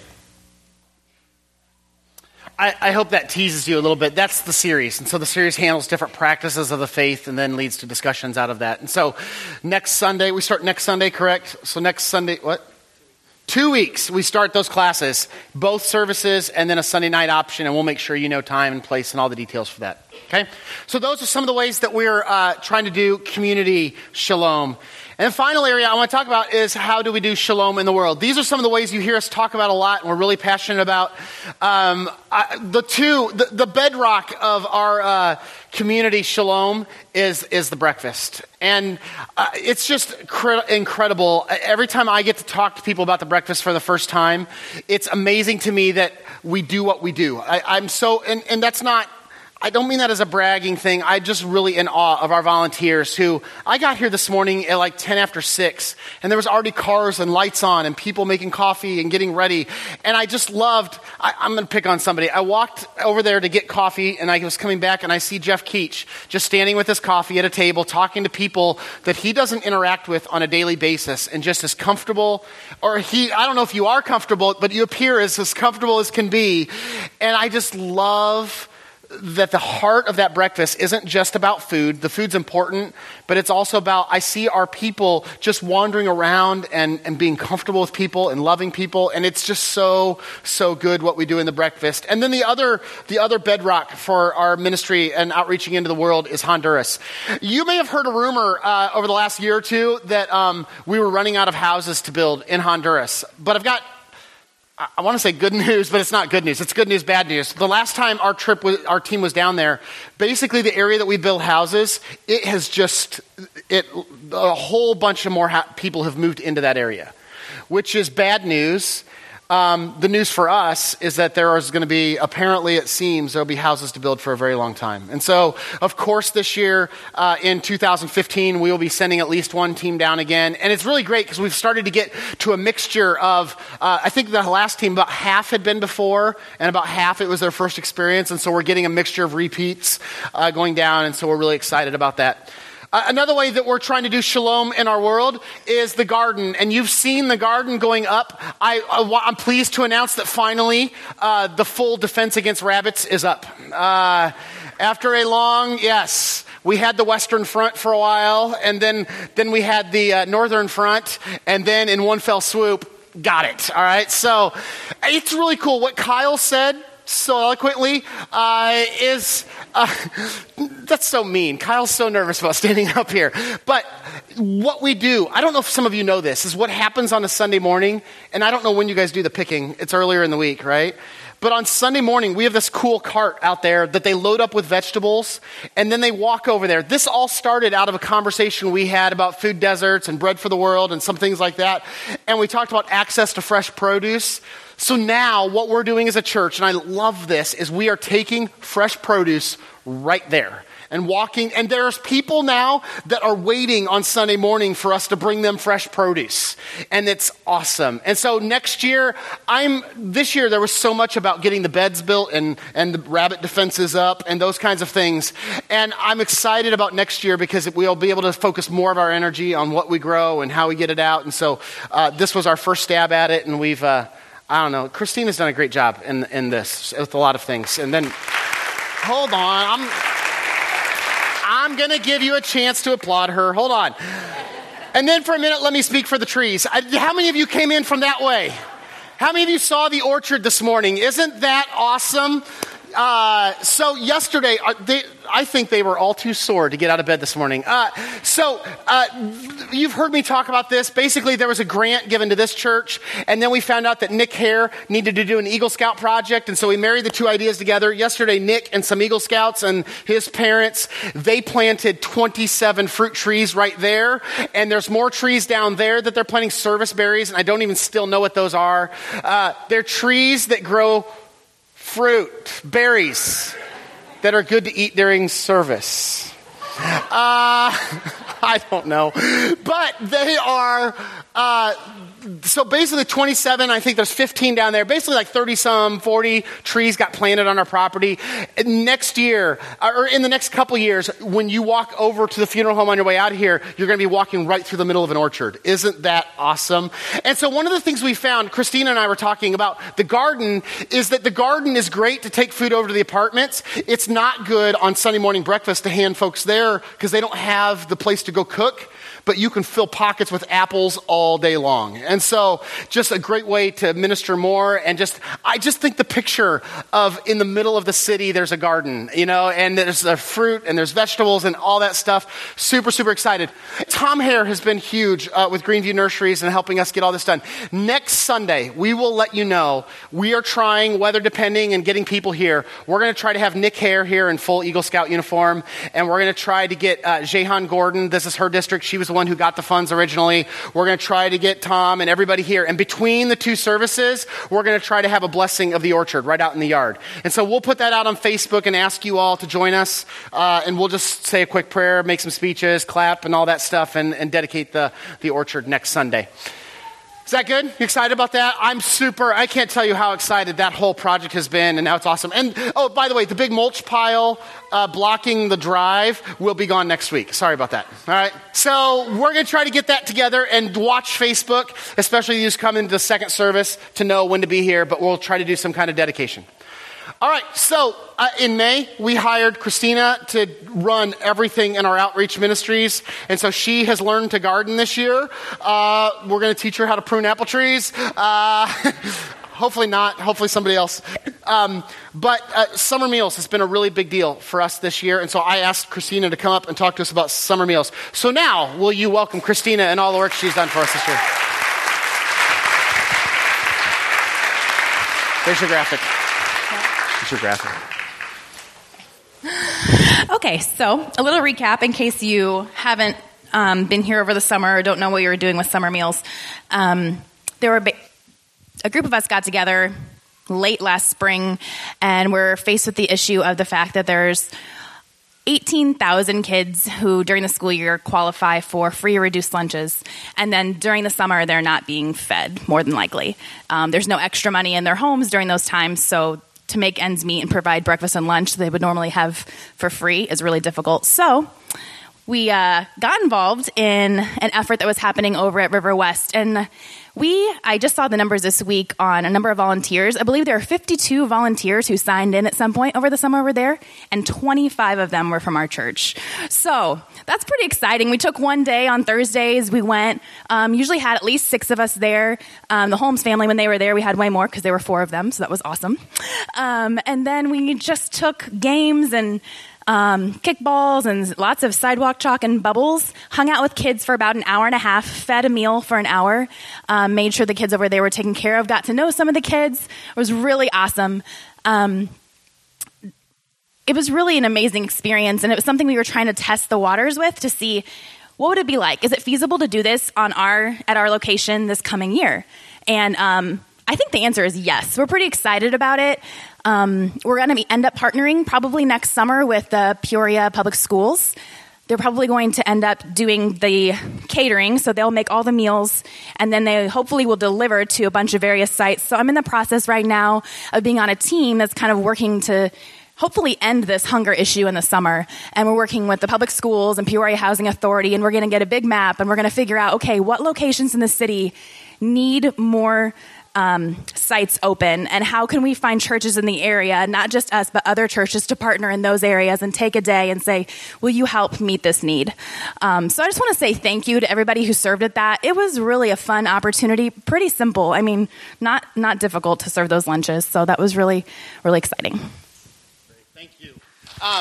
I, I hope that teases you a little bit. That's the series. And so the series handles different practices of the faith and then leads to discussions out of that. And so next Sunday, we start next Sunday, correct? So next Sunday, what? Two weeks, we start those classes, both services and then a Sunday night option, and we'll make sure you know time and place and all the details for that. Okay? So those are some of the ways that we're uh, trying to do community shalom. And the final area I want to talk about is how do we do shalom in the world. These are some of the ways you hear us talk about a lot and we're really passionate about. Um, I, the two, the, the bedrock of our uh, community shalom is, is the breakfast. And uh, it's just cre- incredible. Every time I get to talk to people about the breakfast for the first time, it's amazing to me that we do what we do. I, I'm so, and, and that's not, I don't mean that as a bragging thing. I'm just really in awe of our volunteers who, I got here this morning at like ten after six, and there was already cars and lights on and people making coffee and getting ready. And I just loved, I, I'm going to pick on somebody. I walked over there to get coffee, and I was coming back, and I see Jeff Keach just standing with his coffee at a table, talking to people that he doesn't interact with on a daily basis, and just as comfortable, or he, I don't know if you are comfortable, but you appear as, as comfortable as can be. And I just love that the heart of that breakfast isn't just about food. The food's important, but it's also about, I see our people just wandering around and, and being comfortable with people and loving people. And it's just so, so good what we do in the breakfast. And then the other, the other bedrock for our ministry and outreaching into the world is Honduras. You may have heard a rumor uh, over the last year or two that um, we were running out of houses to build in Honduras. But I've got I want to say good news, but it's not good news. It's good news, bad news. The last time our trip, was, our team was down there, basically the area that we build houses, it has just, it a whole bunch of more ha- people have moved into that area, which is bad news. Um, the news for us is that there is going to be, apparently it seems, there will be houses to build for a very long time. And so, of course, this year uh, in two thousand fifteen, we will be sending at least one team down again. And it's really great because we've started to get to a mixture of, uh, I think the last team, about half had been before, and about half it was their first experience. And so we're getting a mixture of repeats uh, going down, and so we're really excited about that. Uh, another way that we're trying to do shalom in our world is the garden. And you've seen the garden going up. I, I, I'm pleased to announce that finally uh, the full defense against rabbits is up. Uh, after a long, yes, we had the Western Front for a while, and then, then we had the uh, Northern Front, and then in one fell swoop, got it. All right, so it's really cool. What Kyle said so eloquently uh, is, uh, that's so mean. Kyle's so nervous about standing up here. But what we do, I don't know if some of you know this, is what happens on a Sunday morning, and I don't know when you guys do the picking. It's earlier in the week, right? But on Sunday morning, we have this cool cart out there that they load up with vegetables, and then they walk over there. This all started out of a conversation we had about food deserts and bread for the world and some things like that. And we talked about access to fresh produce. So now what we're doing as a church, and I love this, is we are taking fresh produce right there and walking. And there's people now that are waiting on Sunday morning for us to bring them fresh produce. And it's awesome. And so next year, I'm, this year there was so much about getting the beds built and, and the rabbit defenses up and those kinds of things. And I'm excited about next year because we'll be able to focus more of our energy on what we grow and how we get it out. And so uh, this was our first stab at it, and we've, uh, I don't know, Christina's done a great job in, in this with a lot of things. And then, hold on, I'm... I'm going to give you a chance to applaud her. Hold on. And then for a minute, let me speak for the trees. I, how many of you came in from that way? How many of you saw the orchard this morning? Isn't that awesome? Uh, so yesterday, uh, they, I think they were all too sore to get out of bed this morning. Uh, so uh, you've heard me talk about this. Basically, there was a grant given to this church, and then we found out that Nick Hare needed to do an Eagle Scout project, and so we married the two ideas together. Yesterday, Nick and some Eagle Scouts and his parents, they planted twenty-seven fruit trees right there, and there's more trees down there that they're planting service berries, and I don't even still know what those are. Uh, they're trees that grow fruit, berries that are good to eat during service. Uh, I don't know. But they are, uh, so basically twenty-seven, I think there's fifteen down there. Basically like thirty some, forty trees got planted on our property. Next year, or in the next couple years, when you walk over to the funeral home on your way out of here, you're going to be walking right through the middle of an orchard. Isn't that awesome? And so one of the things we found, Christina and I were talking about the garden, is that the garden is great to take food over to the apartments. It's not good on Sunday morning breakfast to hand folks there because they don't have the place to go cook. But you can fill pockets with apples all day long. And so just a great way to minister more. And just, I just think the picture of in the middle of the city, there's a garden, you know, and there's the fruit and there's vegetables and all that stuff. Super, super excited. Tom Hare has been huge uh, with Greenview Nurseries and helping us get all this done. Next Sunday, we will let you know, we are trying, weather depending and getting people here. We're going to try to have Nick Hare here in full Eagle Scout uniform. And we're going to try to get uh, Jehan Gordon. This is her district. She was the one who got the funds originally. We're going to try to get Tom and everybody here. And between the two services, we're going to try to have a blessing of the orchard right out in the yard. And so we'll put that out on Facebook and ask you all to join us. Uh, and we'll just say a quick prayer, make some speeches, clap and all that stuff, and, and dedicate the, the orchard next Sunday. Is that good? You excited about that? I'm super, I can't tell you how excited that whole project has been, and now it's awesome. And, oh, by the way, the big mulch pile uh, blocking the drive will be gone next week. Sorry about that. All right? So we're going to try to get that together and watch Facebook, especially those come into the second service to know when to be here, but we'll try to do some kind of dedication. All right, so uh, in May, we hired Christina to run everything in our outreach ministries. And so she has learned to garden this year. Uh, we're going to teach her how to prune apple trees. Uh, hopefully not. Hopefully somebody else. Um, but uh, summer meals has been a really big deal for us this year. And so I asked Christina to come up and talk to us about summer meals. So now, will you welcome Christina and all the work she's done for us this year? There's your graphic. Your graphic. Okay, so a little recap in case you haven't um, been here over the summer or don't know what you were doing with summer meals. Um, there were ba- a group of us got together late last spring, and we're faced with the issue of the fact that there's eighteen thousand kids who during the school year qualify for free or reduced lunches, and then during the summer they're not being fed, more than likely. Um, there's no extra money in their homes during those times, so to make ends meet and provide breakfast and lunch they would normally have for free is really difficult. So we uh, got involved in an effort that was happening over at River West, and we, I just saw the numbers this week on a number of volunteers. I believe there are fifty-two volunteers who signed in at some point over the summer over there, and twenty-five of them were from our church. So that's pretty exciting. We took one day on Thursdays. We went, um, usually had at least six of us there. Um, the Holmes family, when they were there, we had way more because there were four of them, so that was awesome. Um, and then we just took games and Um, kickballs and lots of sidewalk chalk and bubbles, hung out with kids for about an hour and a half, fed a meal for an hour, um, made sure the kids over there were taken care of, got to know some of the kids. It was really awesome. Um, it was really an amazing experience, and it was something we were trying to test the waters with to see what would it be like. Is it feasible to do this on our at our location this coming year? And um, I think the answer is yes. We're pretty excited about it. Um, we're going to end up partnering probably next summer with the Peoria Public Schools. They're probably going to end up doing the catering, so they'll make all the meals, and then they hopefully will deliver to a bunch of various sites. So I'm in the process right now of being on a team that's kind of working to hopefully end this hunger issue in the summer. And we're working with the public schools and Peoria Housing Authority, and we're going to get a big map, and we're going to figure out, okay, what locations in the city need more Um, sites open, and how can we find churches in the area, not just us, but other churches to partner in those areas and take a day and say, will you help meet this need? Um, so I just want to say thank you to everybody who served at that. It was really a fun opportunity, pretty simple. I mean, not not difficult to serve those lunches, so that was really, really exciting. Thank you. Um,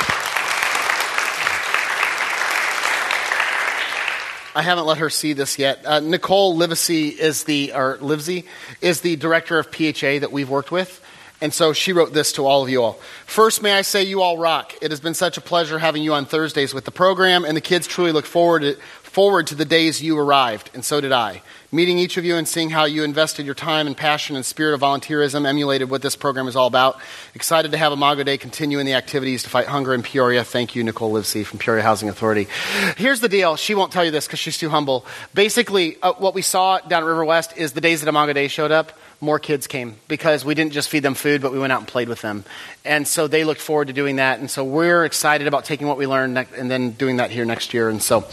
I haven't let her see this yet. Uh, Nicole Livesey is the, or Livesey is the director of P H A that we've worked with. And so she wrote this to all of you all. First, may I say you all rock. It has been such a pleasure having you on Thursdays with the program, and the kids truly look forward to, forward to the days you arrived, and so did I. Meeting each of you and seeing how you invested your time and passion and spirit of volunteerism emulated what this program is all about. Excited to have Imago Day continue in the activities to fight hunger in Peoria. Thank you, Nicole Livesey from Peoria Housing Authority. Here's the deal. She won't tell you this because she's too humble. Basically, uh, what we saw down at River West is the days that Imago Day showed up, more kids came because we didn't just feed them food, but we went out and played with them. And so they looked forward to doing that. And so we're excited about taking what we learned ne- and then doing that here next year. And so...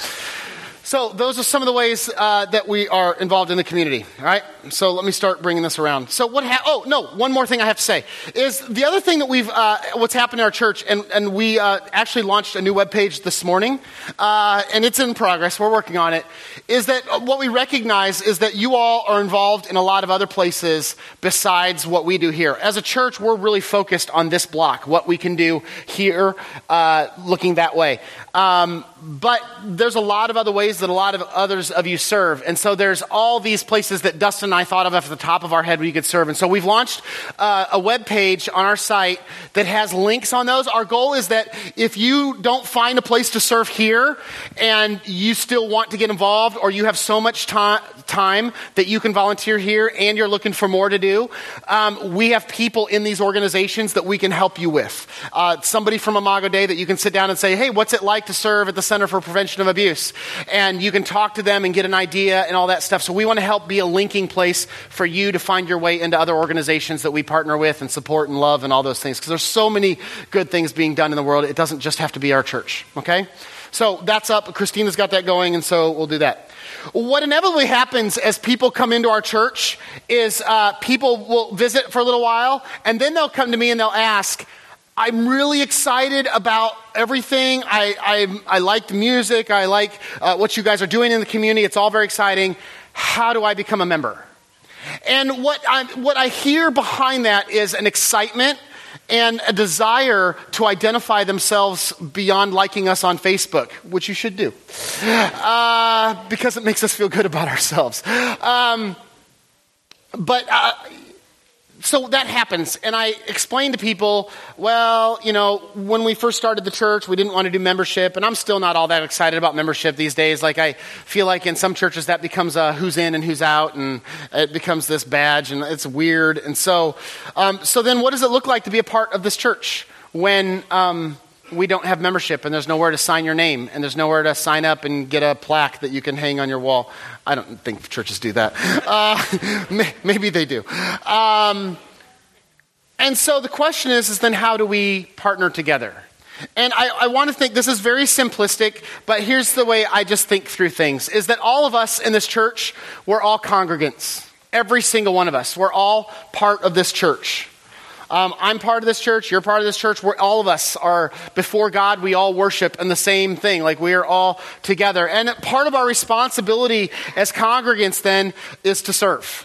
So those are some of the ways uh, that we are involved in the community, all right? So let me start bringing this around. So what ha- oh, no, one more thing I have to say is the other thing that we've, uh, what's happened in our church, and, and we uh, actually launched a new webpage this morning, uh, and it's in progress, we're working on it, is that what we recognize is that you all are involved in a lot of other places besides what we do here. As a church, we're really focused on this block, what we can do here, uh, looking that way. Um, but there's a lot of other ways that a lot of others of you serve. And so there's all these places that Dustin and I thought of at the top of our head where you could serve. And so we've launched uh, a web page on our site that has links on those. Our goal is that if you don't find a place to serve here and you still want to get involved, or you have so much time, time that you can volunteer here and you're looking for more to do, um, we have people in these organizations that we can help you with. Uh, somebody from Imago Day that you can sit down and say, hey, what's it like to serve at the Center for Prevention of Abuse? And you can talk to them and get an idea and all that stuff. So we want to help be a linking place for you to find your way into other organizations that we partner with and support and love and all those things. Because there's so many good things being done in the world. It doesn't just have to be our church, okay? So that's up. Christina's got that going, and so we'll do that. What inevitably happens as people come into our church is uh, people will visit for a little while, and then they'll come to me and they'll ask, I'm really excited about everything. I I, I like the music. I like uh, what you guys are doing in the community. It's all very exciting. How do I become a member? And what I what I hear behind that is an excitement and a desire to identify themselves beyond liking us on Facebook, which you should do, uh, because it makes us feel good about ourselves. Um, but uh, so that happens, and I explain to people, well, you know, when we first started the church, we didn't want to do membership, and I'm still not all that excited about membership these days. Like, I feel like in some churches that becomes a who's in and who's out, and it becomes this badge, and it's weird. And so, um, so then what does it look like to be a part of this church when um, we don't have membership, and there's nowhere to sign your name, and there's nowhere to sign up and get a plaque that you can hang on your wall? I don't think churches do that. Uh, maybe they do. Um, and so the question is, is then how do we partner together? And I, I want to think, this is very simplistic, but here's the way I just think through things, is that all of us in this church, we're all congregants. Every single one of us. We're all part of this church. Um, I'm part of this church. You're part of this church. We're, all of us are before God. We all worship in the same thing. Like, we are all together. And part of our responsibility as congregants then is to serve.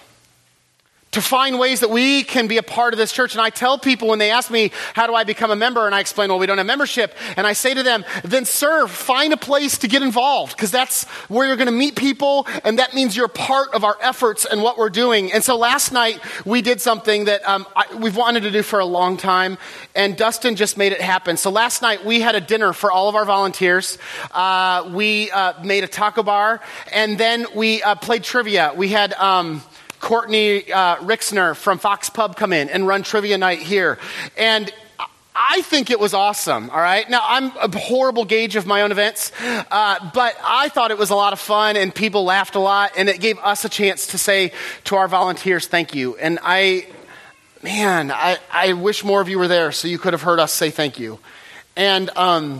To find ways that we can be a part of this church. And I tell people when they ask me, how do I become a member? And I explain, well, we don't have membership. And I say to them, then serve. Find a place to get involved, because that's where you're going to meet people. And that means you're part of our efforts and what we're doing. And so last night we did something that um, I, we've wanted to do for a long time. And Dustin just made it happen. So last night we had a dinner for all of our volunteers. Uh, we uh, made a taco bar. And then we uh, played trivia. We had... Um, Courtney uh, Rixner from Fox Pub come in and run trivia night here. And I think it was awesome, all right? Now, I'm a horrible gauge of my own events, uh, but I thought it was a lot of fun, and people laughed a lot, and it gave us a chance to say to our volunteers, thank you. And I, man, I, I wish more of you were there so you could have heard us say thank you. And, um...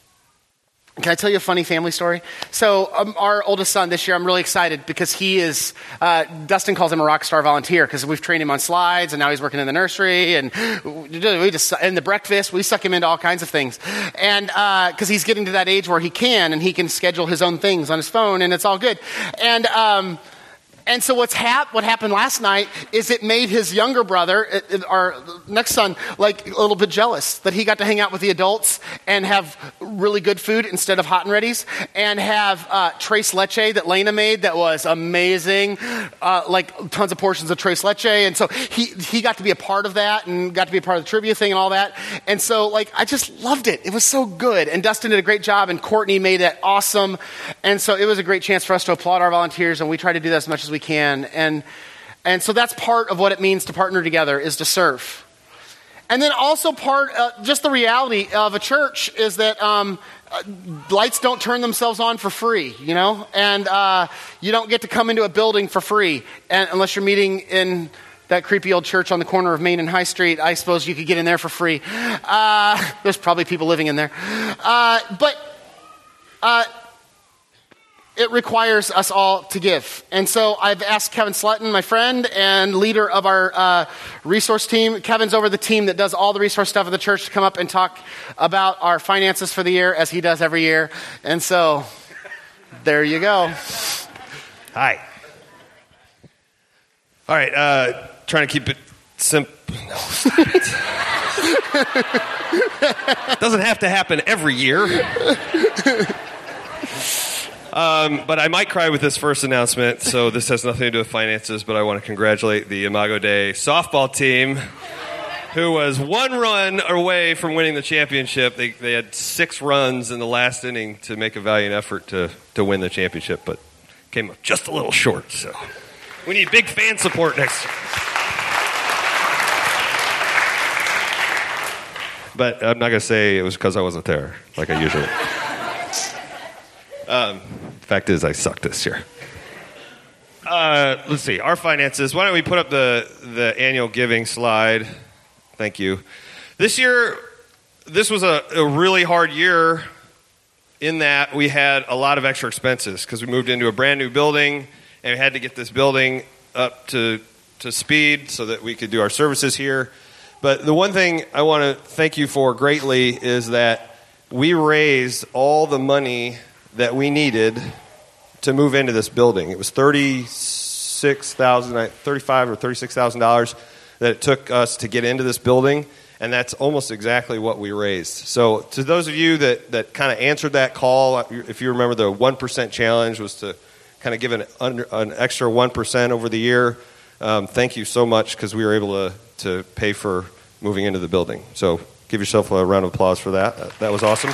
can I tell you a funny family story? So um, our oldest son this year, I'm really excited because he is, uh, Dustin calls him a rock star volunteer because we've trained him on slides, and now he's working in the nursery, and we just, and the breakfast, we suck him into all kinds of things. And because uh, he's getting to that age where he can, and he can schedule his own things on his phone, and it's all good. And um, And so what's hap- what happened last night is it made his younger brother, it, it, our next son, like a little bit jealous that he got to hang out with the adults and have really good food instead of hot and ready's, and have uh, tres leche that Lena made that was amazing, uh, like tons of portions of tres leche. And so he he got to be a part of that and got to be a part of the trivia thing and all that. And so like I just loved it. It was so good. And Dustin did a great job, and Courtney made it awesome. And so it was a great chance for us to applaud our volunteers, and we try to do that as much as we can. And and so that's part of what it means to partner together, is to serve. And then also part, uh, just the reality of a church is that um, uh, lights don't turn themselves on for free, you know? And uh, you don't get to come into a building for free, and unless you're meeting in that creepy old church on the corner of Main and High Street. I suppose you could get in there for free. Uh, there's probably people living in there. Uh, but... Uh, It requires us all to give. And so I've asked Kevin Slutton, my friend and leader of our uh, resource team. Kevin's over the team that does all the resource stuff of the church, to come up and talk about our finances for the year, as he does every year. And so there you go. Hi. All right. Uh, trying to keep it simple. No, stop it. Doesn't have to happen every year. Um, but I might cry with this first announcement, so this has nothing to do with finances, but I want to congratulate the Imago Dei softball team, who was one run away from winning the championship. They, they had six runs in the last inning to make a valiant effort to, to win the championship, but came up just a little short, so we need big fan support next year. But I'm not going to say it was because I wasn't there, like I usually Um, fact is, I sucked this year. Uh, let's see, our finances. Why don't we put up the, the annual giving slide? Thank you. This year, this was a, a really hard year in that we had a lot of extra expenses because we moved into a brand new building, and we had to get this building up to, to speed so that we could do our services here. But the one thing I want to thank you for greatly is that we raised all the money that we needed to move into this building. It was thirty-six thousand dollars, thirty-five thousand dollars or thirty-six thousand dollars that it took us to get into this building, and that's almost exactly what we raised. So to those of you that, that kind of answered that call, if you remember, the one percent challenge was to kind of give an, under, an extra one percent over the year. um, thank you so much because we were able to, to pay for moving into the building. So give yourself a round of applause for that. Uh, that was awesome.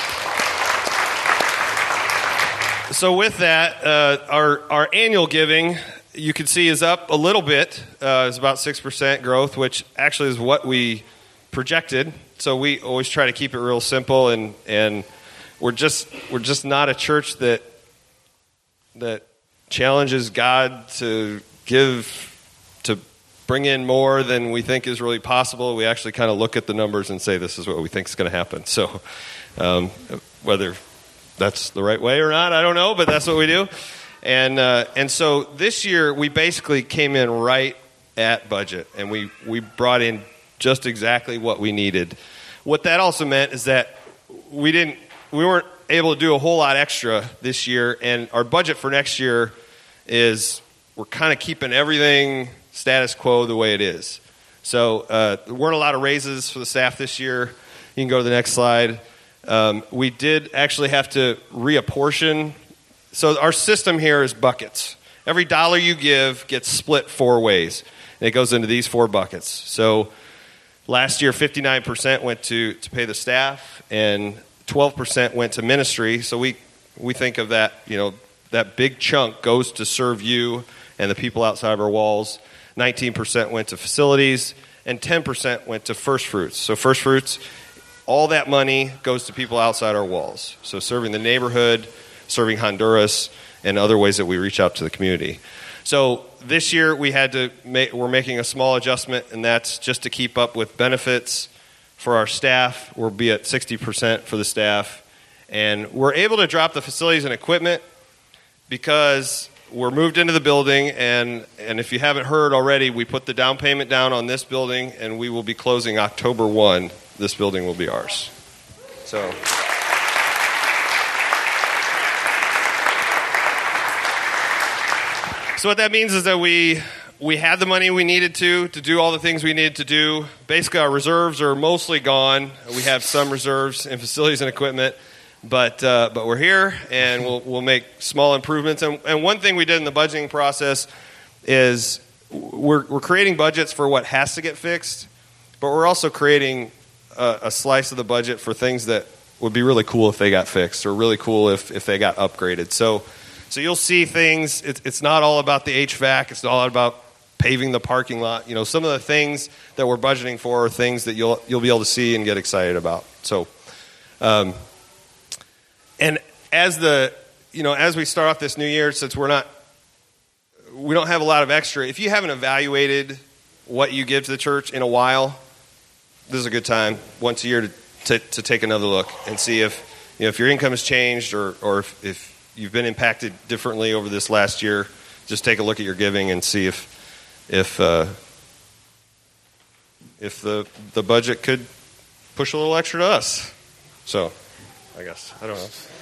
So with that, uh, our, our annual giving, you can see, is up a little bit. Uh, it's about six percent growth, which actually is what we projected. So we always try to keep it real simple, and, and we're just we're just not a church that that challenges God to give, to bring in more than we think is really possible. We actually kind of look at the numbers and say, this is what we think is going to happen. So um, whether that's the right way or not, I don't know, but that's what we do. And uh, and so this year we basically came in right at budget, and we, we brought in just exactly what we needed. What that also meant is that we didn't we weren't able to do a whole lot extra this year, and our budget for next year is we're kind of keeping everything status quo the way it is. So uh, there weren't a lot of raises for the staff this year. You can go to the next slide. Um, we did actually have to reapportion. So our system here is buckets. Every dollar you give gets split four ways. And it goes into these four buckets. So last year, fifty-nine percent went to, to pay the staff, and twelve percent went to ministry. So we, we think of that, you know, that big chunk goes to serve you and the people outside of our walls. nineteen percent went to facilities, and ten percent went to first fruits. So first fruits, all that money goes to people outside our walls. So serving the neighborhood, serving Honduras, and other ways that we reach out to the community. So this year we had to make, we're making a small adjustment, and that's just to keep up with benefits for our staff. We'll be at sixty percent for the staff. And we're able to drop the facilities and equipment because we're moved into the building, and, and if you haven't heard already, we put the down payment down on this building, and we will be closing October first. This building will be ours. So... So what that means is that we we had the money we needed to to do all the things we needed to do. Basically, our reserves are mostly gone. We have some reserves in facilities and equipment, but uh, but we're here, and we'll we'll make small improvements. And, and one thing we did in the budgeting process is we're we're creating budgets for what has to get fixed, but we're also creating a, a slice of the budget for things that would be really cool if they got fixed, or really cool if if they got upgraded. So. So you'll see things, it's, it's not all about the H V A C, it's all about paving the parking lot. You know, some of the things that we're budgeting for are things that you'll you'll be able to see and get excited about. So, um, and as the, you know, as we start off this new year, since we're not, we don't have a lot of extra, if you haven't evaluated what you give to the church in a while, this is a good time, once a year, to, to, to take another look and see if, you know, if your income has changed, or, or if, if you've been impacted differently over this last year. Just take a look at your giving and see if if uh, if the the budget could push a little extra to us. So, I guess I don't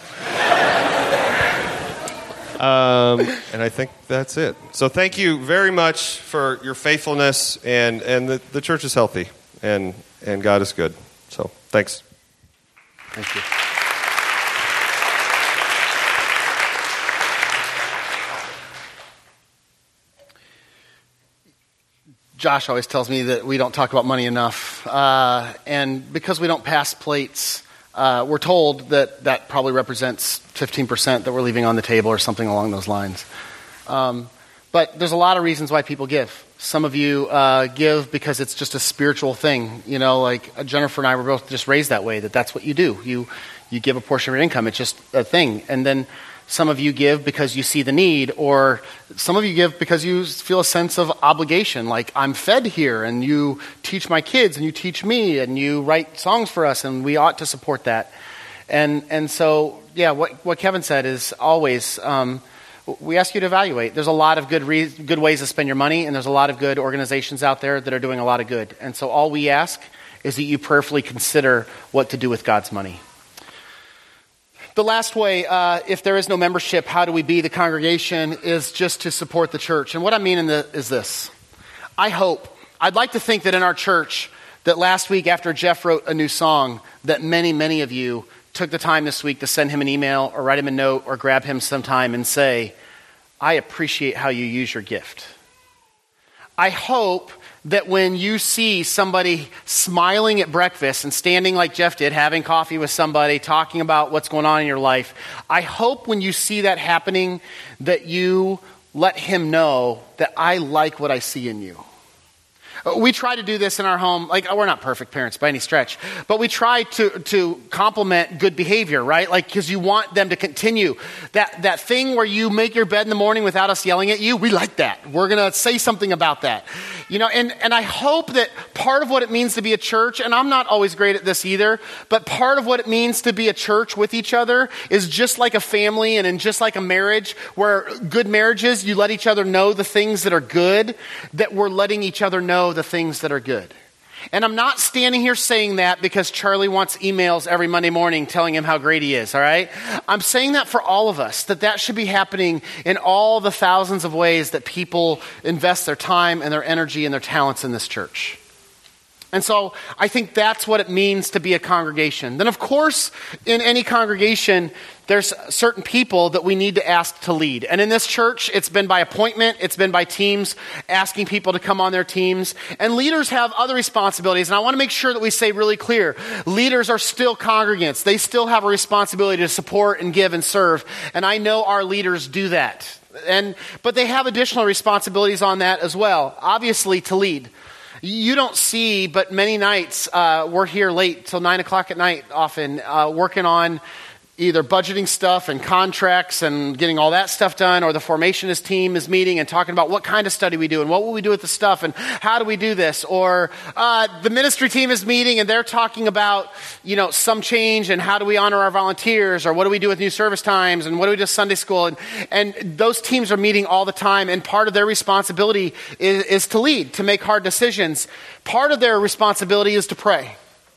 know. um, and I think that's it. So thank you very much for your faithfulness, and and the, the church is healthy, and and God is good. So thanks. Thank you. Josh always tells me that we don't talk about money enough. Uh, and because we don't pass plates, uh, we're told that that probably represents fifteen percent that we're leaving on the table, or something along those lines. Um, but there's a lot of reasons why people give. Some of you uh, give because it's just a spiritual thing. You know, like Jennifer and I were both just raised that way, that that's what you do. You, you give a portion of your income. It's just a thing. And then some of you give because you see the need, or some of you give because you feel a sense of obligation, like I'm fed here, and you teach my kids, and you teach me, and you write songs for us, and we ought to support that. And and so, yeah, what what Kevin said is always, um, we ask you to evaluate. There's a lot of good re- good ways to spend your money, and there's a lot of good organizations out there that are doing a lot of good. And so all we ask is that you prayerfully consider what to do with God's money. The last way, uh, if there is no membership, how do we be the congregation, is just to support the church. And what I mean in the, is this. I hope, I'd like to think that in our church, that last week after Jeff wrote a new song, that many, many of you took the time this week to send him an email, or write him a note, or grab him sometime and say, I appreciate how you use your gift. I hope that when you see somebody smiling at breakfast and standing like Jeff did, having coffee with somebody, talking about what's going on in your life, I hope when you see that happening that you let him know that I like what I see in you. We try to do this in our home. Like, we're not perfect parents by any stretch, but we try to to compliment good behavior, right? Like, because you want them to continue. That that thing where you make your bed in the morning without us yelling at you, we like that. We're going to say something about that. You know, and, and I hope that part of what it means to be a church, and I'm not always great at this either, but part of what it means to be a church with each other is just like a family and in just like a marriage, where good marriages, you let each other know the things that are good, that we're letting each other know the things that are good. And I'm not standing here saying that because Charlie wants emails every Monday morning telling him how great he is, all right? I'm saying that for all of us, that that should be happening in all the thousands of ways that people invest their time and their energy and their talents in this church. And so I think that's what it means to be a congregation. Then, of course, in any congregation, there's certain people that we need to ask to lead. And in this church, it's been by appointment, it's been by teams, asking people to come on their teams. And leaders have other responsibilities. And I want to make sure that we say really clear, leaders are still congregants. They still have a responsibility to support and give and serve. And I know our leaders do that. And but they have additional responsibilities on that as well, obviously to lead. You don't see, but many nights uh, we're here late till nine o'clock at night often uh, working on either budgeting stuff and contracts and getting all that stuff done, or the formationist team is meeting and talking about what kind of study we do and what will we do with the stuff and how do we do this, or uh, the ministry team is meeting and they're talking about, you know, some change and how do we honor our volunteers, or what do we do with new service times and what do we do with Sunday school, and and those teams are meeting all the time, and part of their responsibility is, is to lead, to make hard decisions. Part of their responsibility is to pray.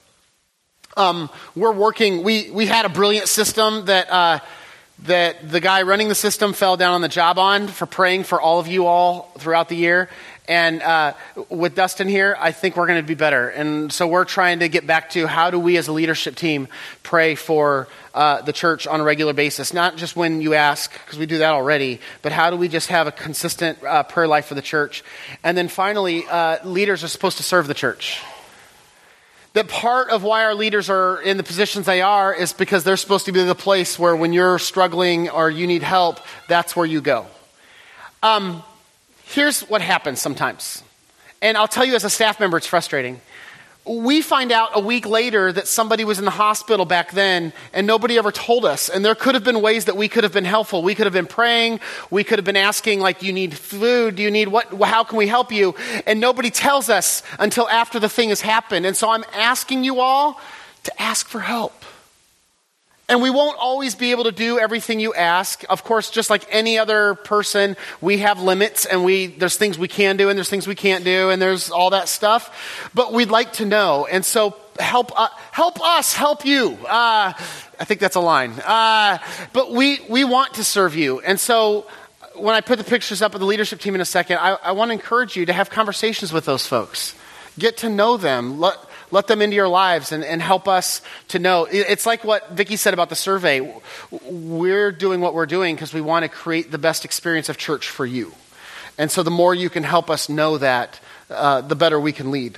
Um, we're working, we, we had a brilliant system that, uh, that the guy running the system fell down on the job on for praying for all of you all throughout the year. And, uh, with Dustin here, I think we're going to be better. And so we're trying to get back to how do we as a leadership team pray for, uh, the church on a regular basis, not just when you ask, because we do that already, but how do we just have a consistent, uh, prayer life for the church? And then finally, uh, leaders are supposed to serve the church. That part of why our leaders are in the positions they are is because they're supposed to be the place where when you're struggling or you need help, that's where you go. Um, here's what happens sometimes. And I'll tell you as a staff member, it's frustrating. We find out a week later that somebody was in the hospital back then and nobody ever told us. And there could have been ways that we could have been helpful. We could have been praying. We could have been asking, like, do you need food? Do you need what? How can we help you? And nobody tells us until after the thing has happened. And so I'm asking you all to ask for help. And we won't always be able to do everything you ask. Of course, just like any other person, we have limits, and we there's things we can do and there's things we can't do, and there's all that stuff. But we'd like to know. And so help uh, help us help you. Uh, I think that's a line. Uh, but we, we want to serve you. And so when I put the pictures up of the leadership team in a second, I, I want to encourage you to have conversations with those folks. Get to know them. Let, let them into your lives and, and help us to know. It's like what Vicki said about the survey. We're doing what we're doing because we want to create the best experience of church for you. And so the more you can help us know that, uh, the better we can lead.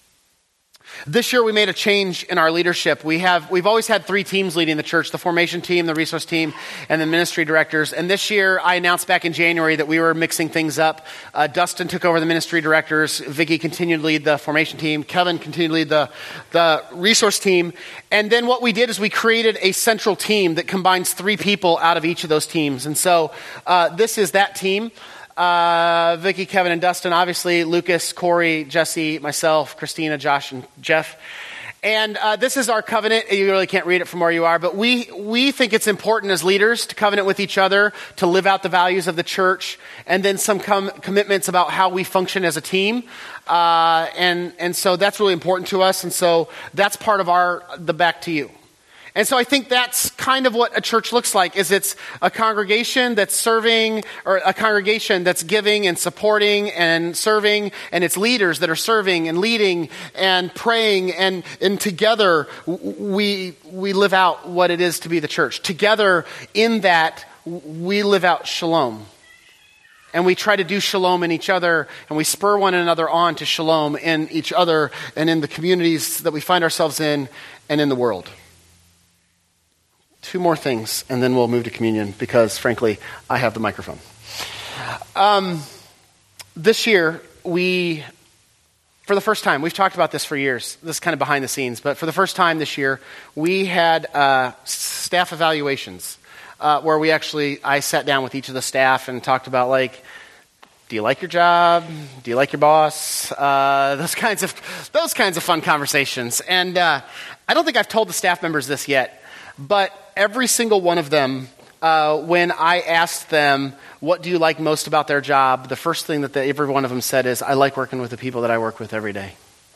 This year we made a change in our leadership. We have, we've always had three teams leading the church, the formation team, the resource team, and the ministry directors. And this year I announced back in January that we were mixing things up. Uh, Dustin took over the ministry directors. Vicki continued to lead the formation team. Kevin continued to lead the, the resource team. And then what we did is we created a central team that combines three people out of each of those teams. And so uh, this is that team. Uh, Vicki, Kevin, and Dustin, obviously, Lucas, Corey, Jesse, myself, Christina, Josh, and Jeff. And uh, this is our covenant. You really can't read it from where you are, but we, we think it's important as leaders to covenant with each other, to live out the values of the church, and then some com- commitments about how we function as a team. Uh, and, and so that's really important to us. And so that's part of our, the back to you. And so I think that's kind of what a church looks like, is it's a congregation that's serving, or a congregation that's giving and supporting and serving, and it's leaders that are serving and leading and praying, and, and together we, we live out what it is to be the church. Together in that we live out shalom. And we try to do shalom in each other, and we spur one another on to shalom in each other and in the communities that we find ourselves in and in the world. Two more things, and then we'll move to communion because, frankly, I have the microphone. Um, this year, we, for the first time, we've talked about this for years. This is kind of behind the scenes, but for the first time this year, we had uh, staff evaluations. Uh, where we actually, I sat down with each of the staff and talked about, like, do you like your job? Do you like your boss? Uh, those kinds of those kinds of fun conversations. And uh, I don't think I've told the staff members this yet, but every single one of them, uh, when I asked them, what do you like most about their job, the first thing that they, every one of them said is, I like working with the people that I work with every day.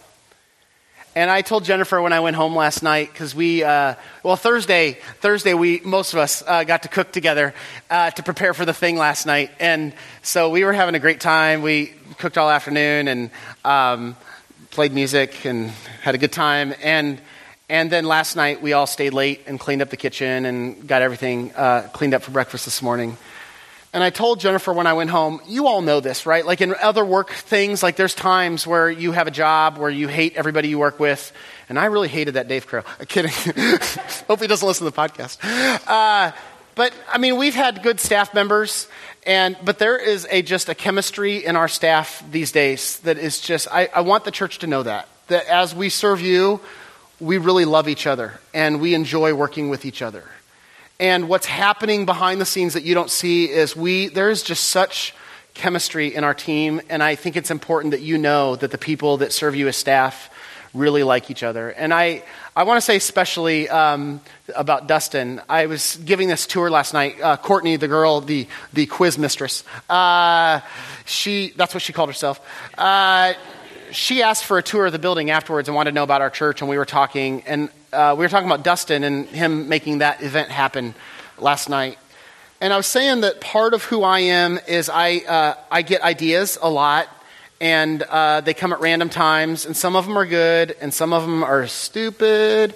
And I told Jennifer when I went home last night, because we, uh, well, Thursday, Thursday, we, most of us uh, got to cook together uh, to prepare for the thing last night. And so we were having a great time. We cooked all afternoon and um, played music and had a good time. And and then last night, we all stayed late and cleaned up the kitchen and got everything uh, cleaned up for breakfast this morning. And I told Jennifer when I went home, you all know this, right? Like in other work things, like there's times where you have a job where you hate everybody you work with. And I really hated that Dave Carroll. I'm kidding. Hope he doesn't listen to the podcast. Uh, but, I mean, we've had good staff members, and but there is a just a chemistry in our staff these days that is just, I, I want the church to know that. That as we serve you, we really love each other, and we enjoy working with each other. And what's happening behind the scenes that you don't see is we, there is just such chemistry in our team. And I think it's important that you know that the people that serve you as staff really like each other. And I, I want to say especially um, about Dustin. I was giving this tour last night. Uh, Courtney, the girl, the, the quiz mistress, uh, she, that's what she called herself. Uh, she asked for a tour of the building afterwards and wanted to know about our church. And we were talking, and Uh, we were talking about Dustin and him making that event happen last night. And I was saying that part of who I am is I uh, I get ideas a lot, and uh, they come at random times, and some of them are good, and some of them are stupid.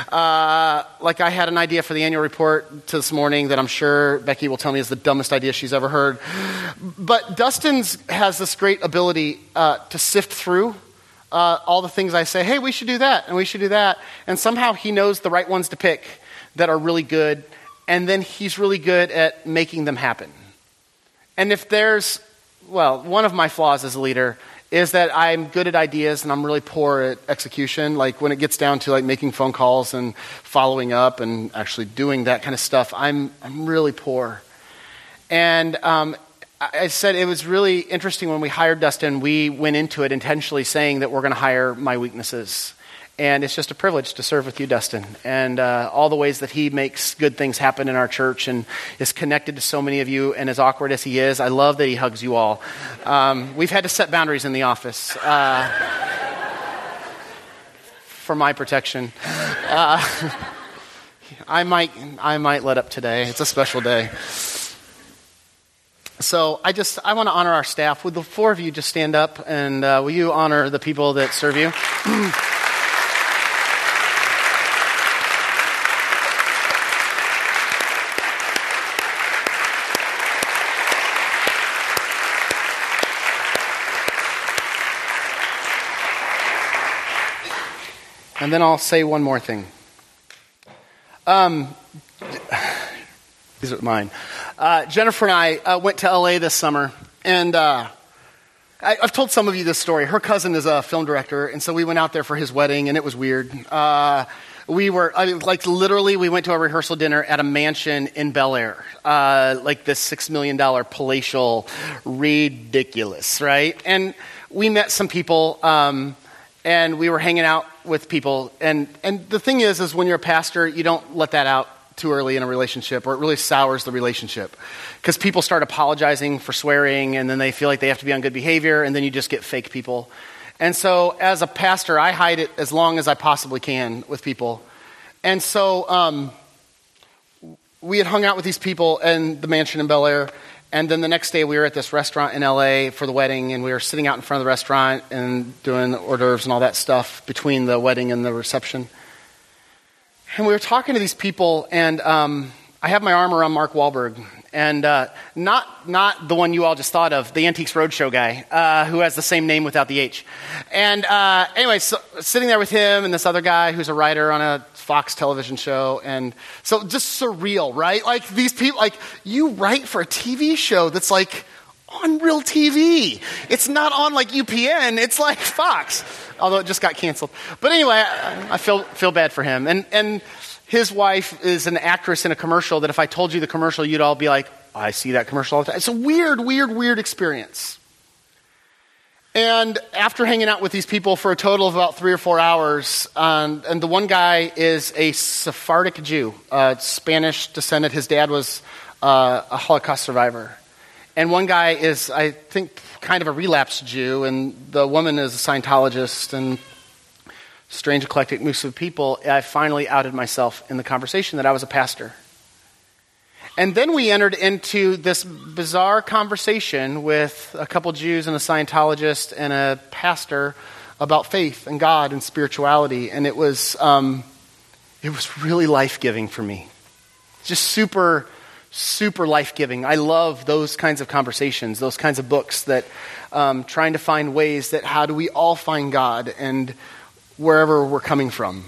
Uh, like I had an idea for the annual report to this morning that I'm sure Becky will tell me is the dumbest idea she's ever heard. But Dustin's has this great ability uh, to sift through Uh, all the things I say, hey, we should do that, and we should do that. And somehow he knows the right ones to pick that are really good, and then he's really good at making them happen. And if there's, well, one of my flaws as a leader is that I'm good at ideas and I'm really poor at execution. Like when it gets down to like making phone calls and following up and actually doing that kind of stuff, I'm I'm really poor. And um I said it was really interesting when we hired Dustin, we went into it intentionally saying that we're going to hire my weaknesses. And it's just a privilege to serve with you, Dustin. And uh, all the ways that he makes good things happen in our church and is connected to so many of you. And as awkward as he is, I love that he hugs you all. Um, we've had to set boundaries in the office uh, for my protection. Uh, I might, I might let up today. It's a special day. So I just, I want to honor our staff. Would the four of you just stand up and uh, will you honor the people that serve you? And then I'll say one more thing. Um, these are mine. Uh, Jennifer and I uh, went to L A this summer, and uh, I, I've told some of you this story. Her cousin is a film director, and so we went out there for his wedding, and it was weird. Uh, we were, I mean, like literally, we went to a rehearsal dinner at a mansion in Bel Air, uh, like this six million dollars palatial, ridiculous, right? And we met some people, um, and we were hanging out with people, and, and the thing is, is when you're a pastor, you don't let that out too early in a relationship, or it really sours the relationship. Because people start apologizing for swearing, and then they feel like they have to be on good behavior, and then you just get fake people. And so as a pastor, I hide it as long as I possibly can with people. And so um, we had hung out with these people in the mansion in Bel Air, and then the next day we were at this restaurant in L A for the wedding, and we were sitting out in front of the restaurant and doing the hors d'oeuvres and all that stuff between the wedding and the reception. And we were talking to these people, and um, I have my arm around Mark Wahlberg, and uh, not not the one you all just thought of, the Antiques Roadshow guy, uh, who has the same name without the H. And uh, anyway, so, sitting there with him and this other guy who's a writer on a Fox television show, and so just surreal, right? Like these people, like you write for a T V show that's like on real T V. It's not on like U P N. It's like Fox, although it just got canceled. But anyway, I, I feel feel bad for him. And and his wife is an actress in a commercial that if I told you the commercial, you'd all be like, I see that commercial all the time. It's a weird, weird, weird experience. And after hanging out with these people for a total of about three or four hours, um, and the one guy is a Sephardic Jew, uh, Spanish descendant. His dad was uh, a Holocaust survivor. And one guy is, I think, kind of a relapsed Jew, and the woman is a Scientologist, and strange, eclectic mix of people. I finally outed myself in the conversation that I was a pastor. And then we entered into this bizarre conversation with a couple Jews and a Scientologist and a pastor about faith and God and spirituality, and it was um, it was really life-giving for me. Just super, super life-giving. I love those kinds of conversations, those kinds of books that um, trying to find ways that how do we all find God and wherever we're coming from.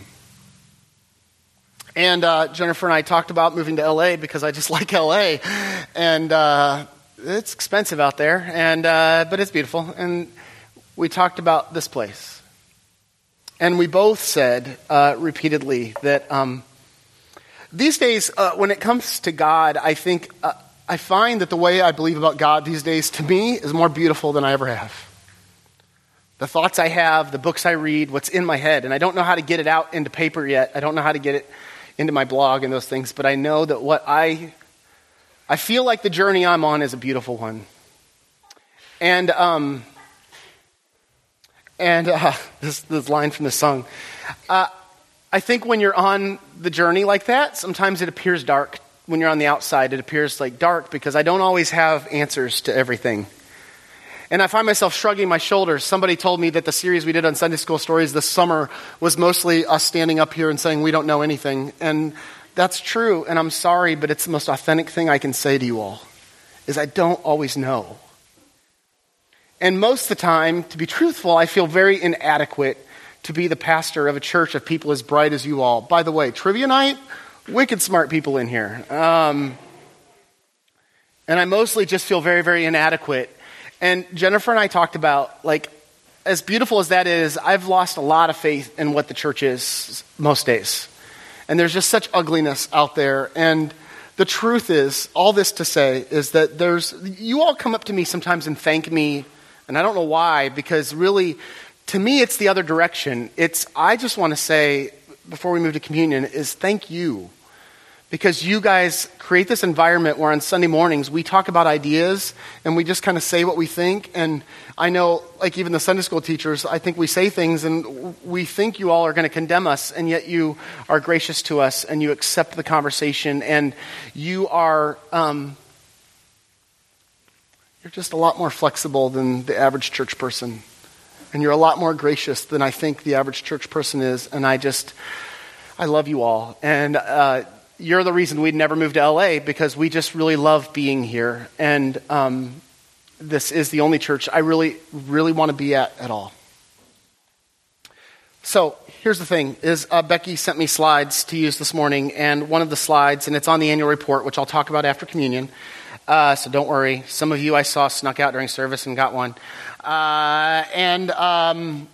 And uh, Jennifer and I talked about moving to L A because I just like L A. And uh, it's expensive out there, and uh, but it's beautiful. And we talked about this place. And we both said uh, repeatedly that um, these days, uh, when it comes to God, I think, uh, I find that the way I believe about God these days, to me, is more beautiful than I ever have. The thoughts I have, the books I read, what's in my head. And I don't know how to get it out into paper yet. I don't know how to get it into my blog and those things, but I know that what I, I feel like the journey I'm on is a beautiful one. And um, and uh, this this line from the song, uh, I think when you're on the journey like that, sometimes it appears dark. When you're on the outside, it appears like dark because I don't always have answers to everything. And I find myself shrugging my shoulders. Somebody told me that the series we did on Sunday School Stories this summer was mostly us standing up here and saying we don't know anything. And that's true, and I'm sorry, but it's the most authentic thing I can say to you all, is I don't always know. And most of the time, to be truthful, I feel very inadequate to be the pastor of a church of people as bright as you all. By the way, trivia night, wicked smart people in here. Um, and I mostly just feel very, very inadequate. And Jennifer and I talked about, like, as beautiful as that is, I've lost a lot of faith in what the church is most days. And there's just such ugliness out there. And the truth is, all this to say, is that there's, you all come up to me sometimes and thank me, and I don't know why, because really, to me, it's the other direction. It's, I just want to say, before we move to communion, is thank you. Because you guys create this environment where on Sunday mornings we talk about ideas and we just kind of say what we think. And I know, like even the Sunday school teachers, I think we say things and we think you all are going to condemn us, and yet you are gracious to us and you accept the conversation, and you are, um, you're just a lot more flexible than the average church person. And you're a lot more gracious than I think the average church person is. And I just, I love you all. And, uh, you're the reason we'd never moved to L A, because we just really love being here. And um, this is the only church I really, really want to be at at all. So here's the thing, is uh, Becky sent me slides to use this morning. And one of the slides, and it's on the annual report, which I'll talk about after communion. Uh, so don't worry. Some of you I saw snuck out during service and got one. Uh, and um,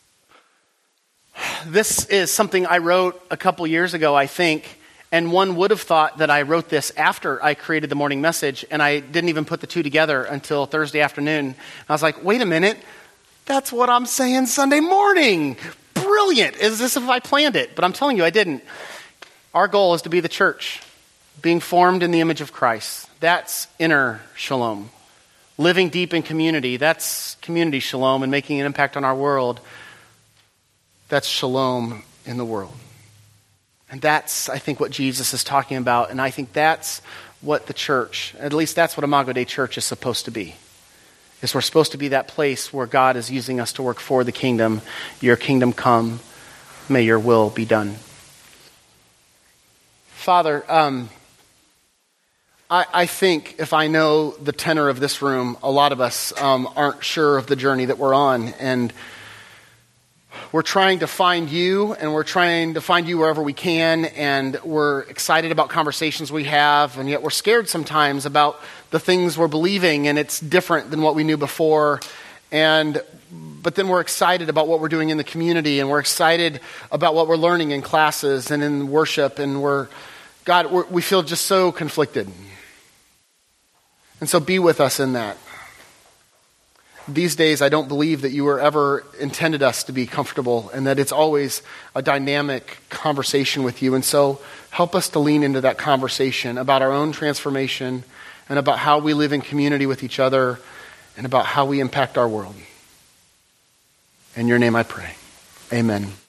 this is something I wrote a couple years ago, I think. And one would have thought that I wrote this after I created the morning message, and I didn't even put the two together until Thursday afternoon. And I was like, wait a minute, that's what I'm saying Sunday morning. Brilliant. Is this if I planned it? But I'm telling you, I didn't. Our goal is to be the church, being formed in the image of Christ. That's inner shalom. Living deep in community, that's community shalom, and making an impact on our world. That's shalom in the world. And that's, I think, what Jesus is talking about. And I think that's what the church, at least that's what Imago Dei Church is supposed to be. Is we're supposed to be that place where God is using us to work for the kingdom. Your kingdom come, may your will be done. Father, um, I, I think if I know the tenor of this room, a lot of us um, aren't sure of the journey that we're on. And we're trying to find you, and we're trying to find you wherever we can, and we're excited about conversations we have, and yet we're scared sometimes about the things we're believing, and it's different than what we knew before. And but then we're excited about what we're doing in the community, and we're excited about what we're learning in classes and in worship, and we're, God, we're, we feel just so conflicted. And so be with us in that. These days, I don't believe that you were ever intended us to be comfortable, and that it's always a dynamic conversation with you. And so help us to lean into that conversation about our own transformation and about how we live in community with each other and about how we impact our world. In your name I pray. Amen.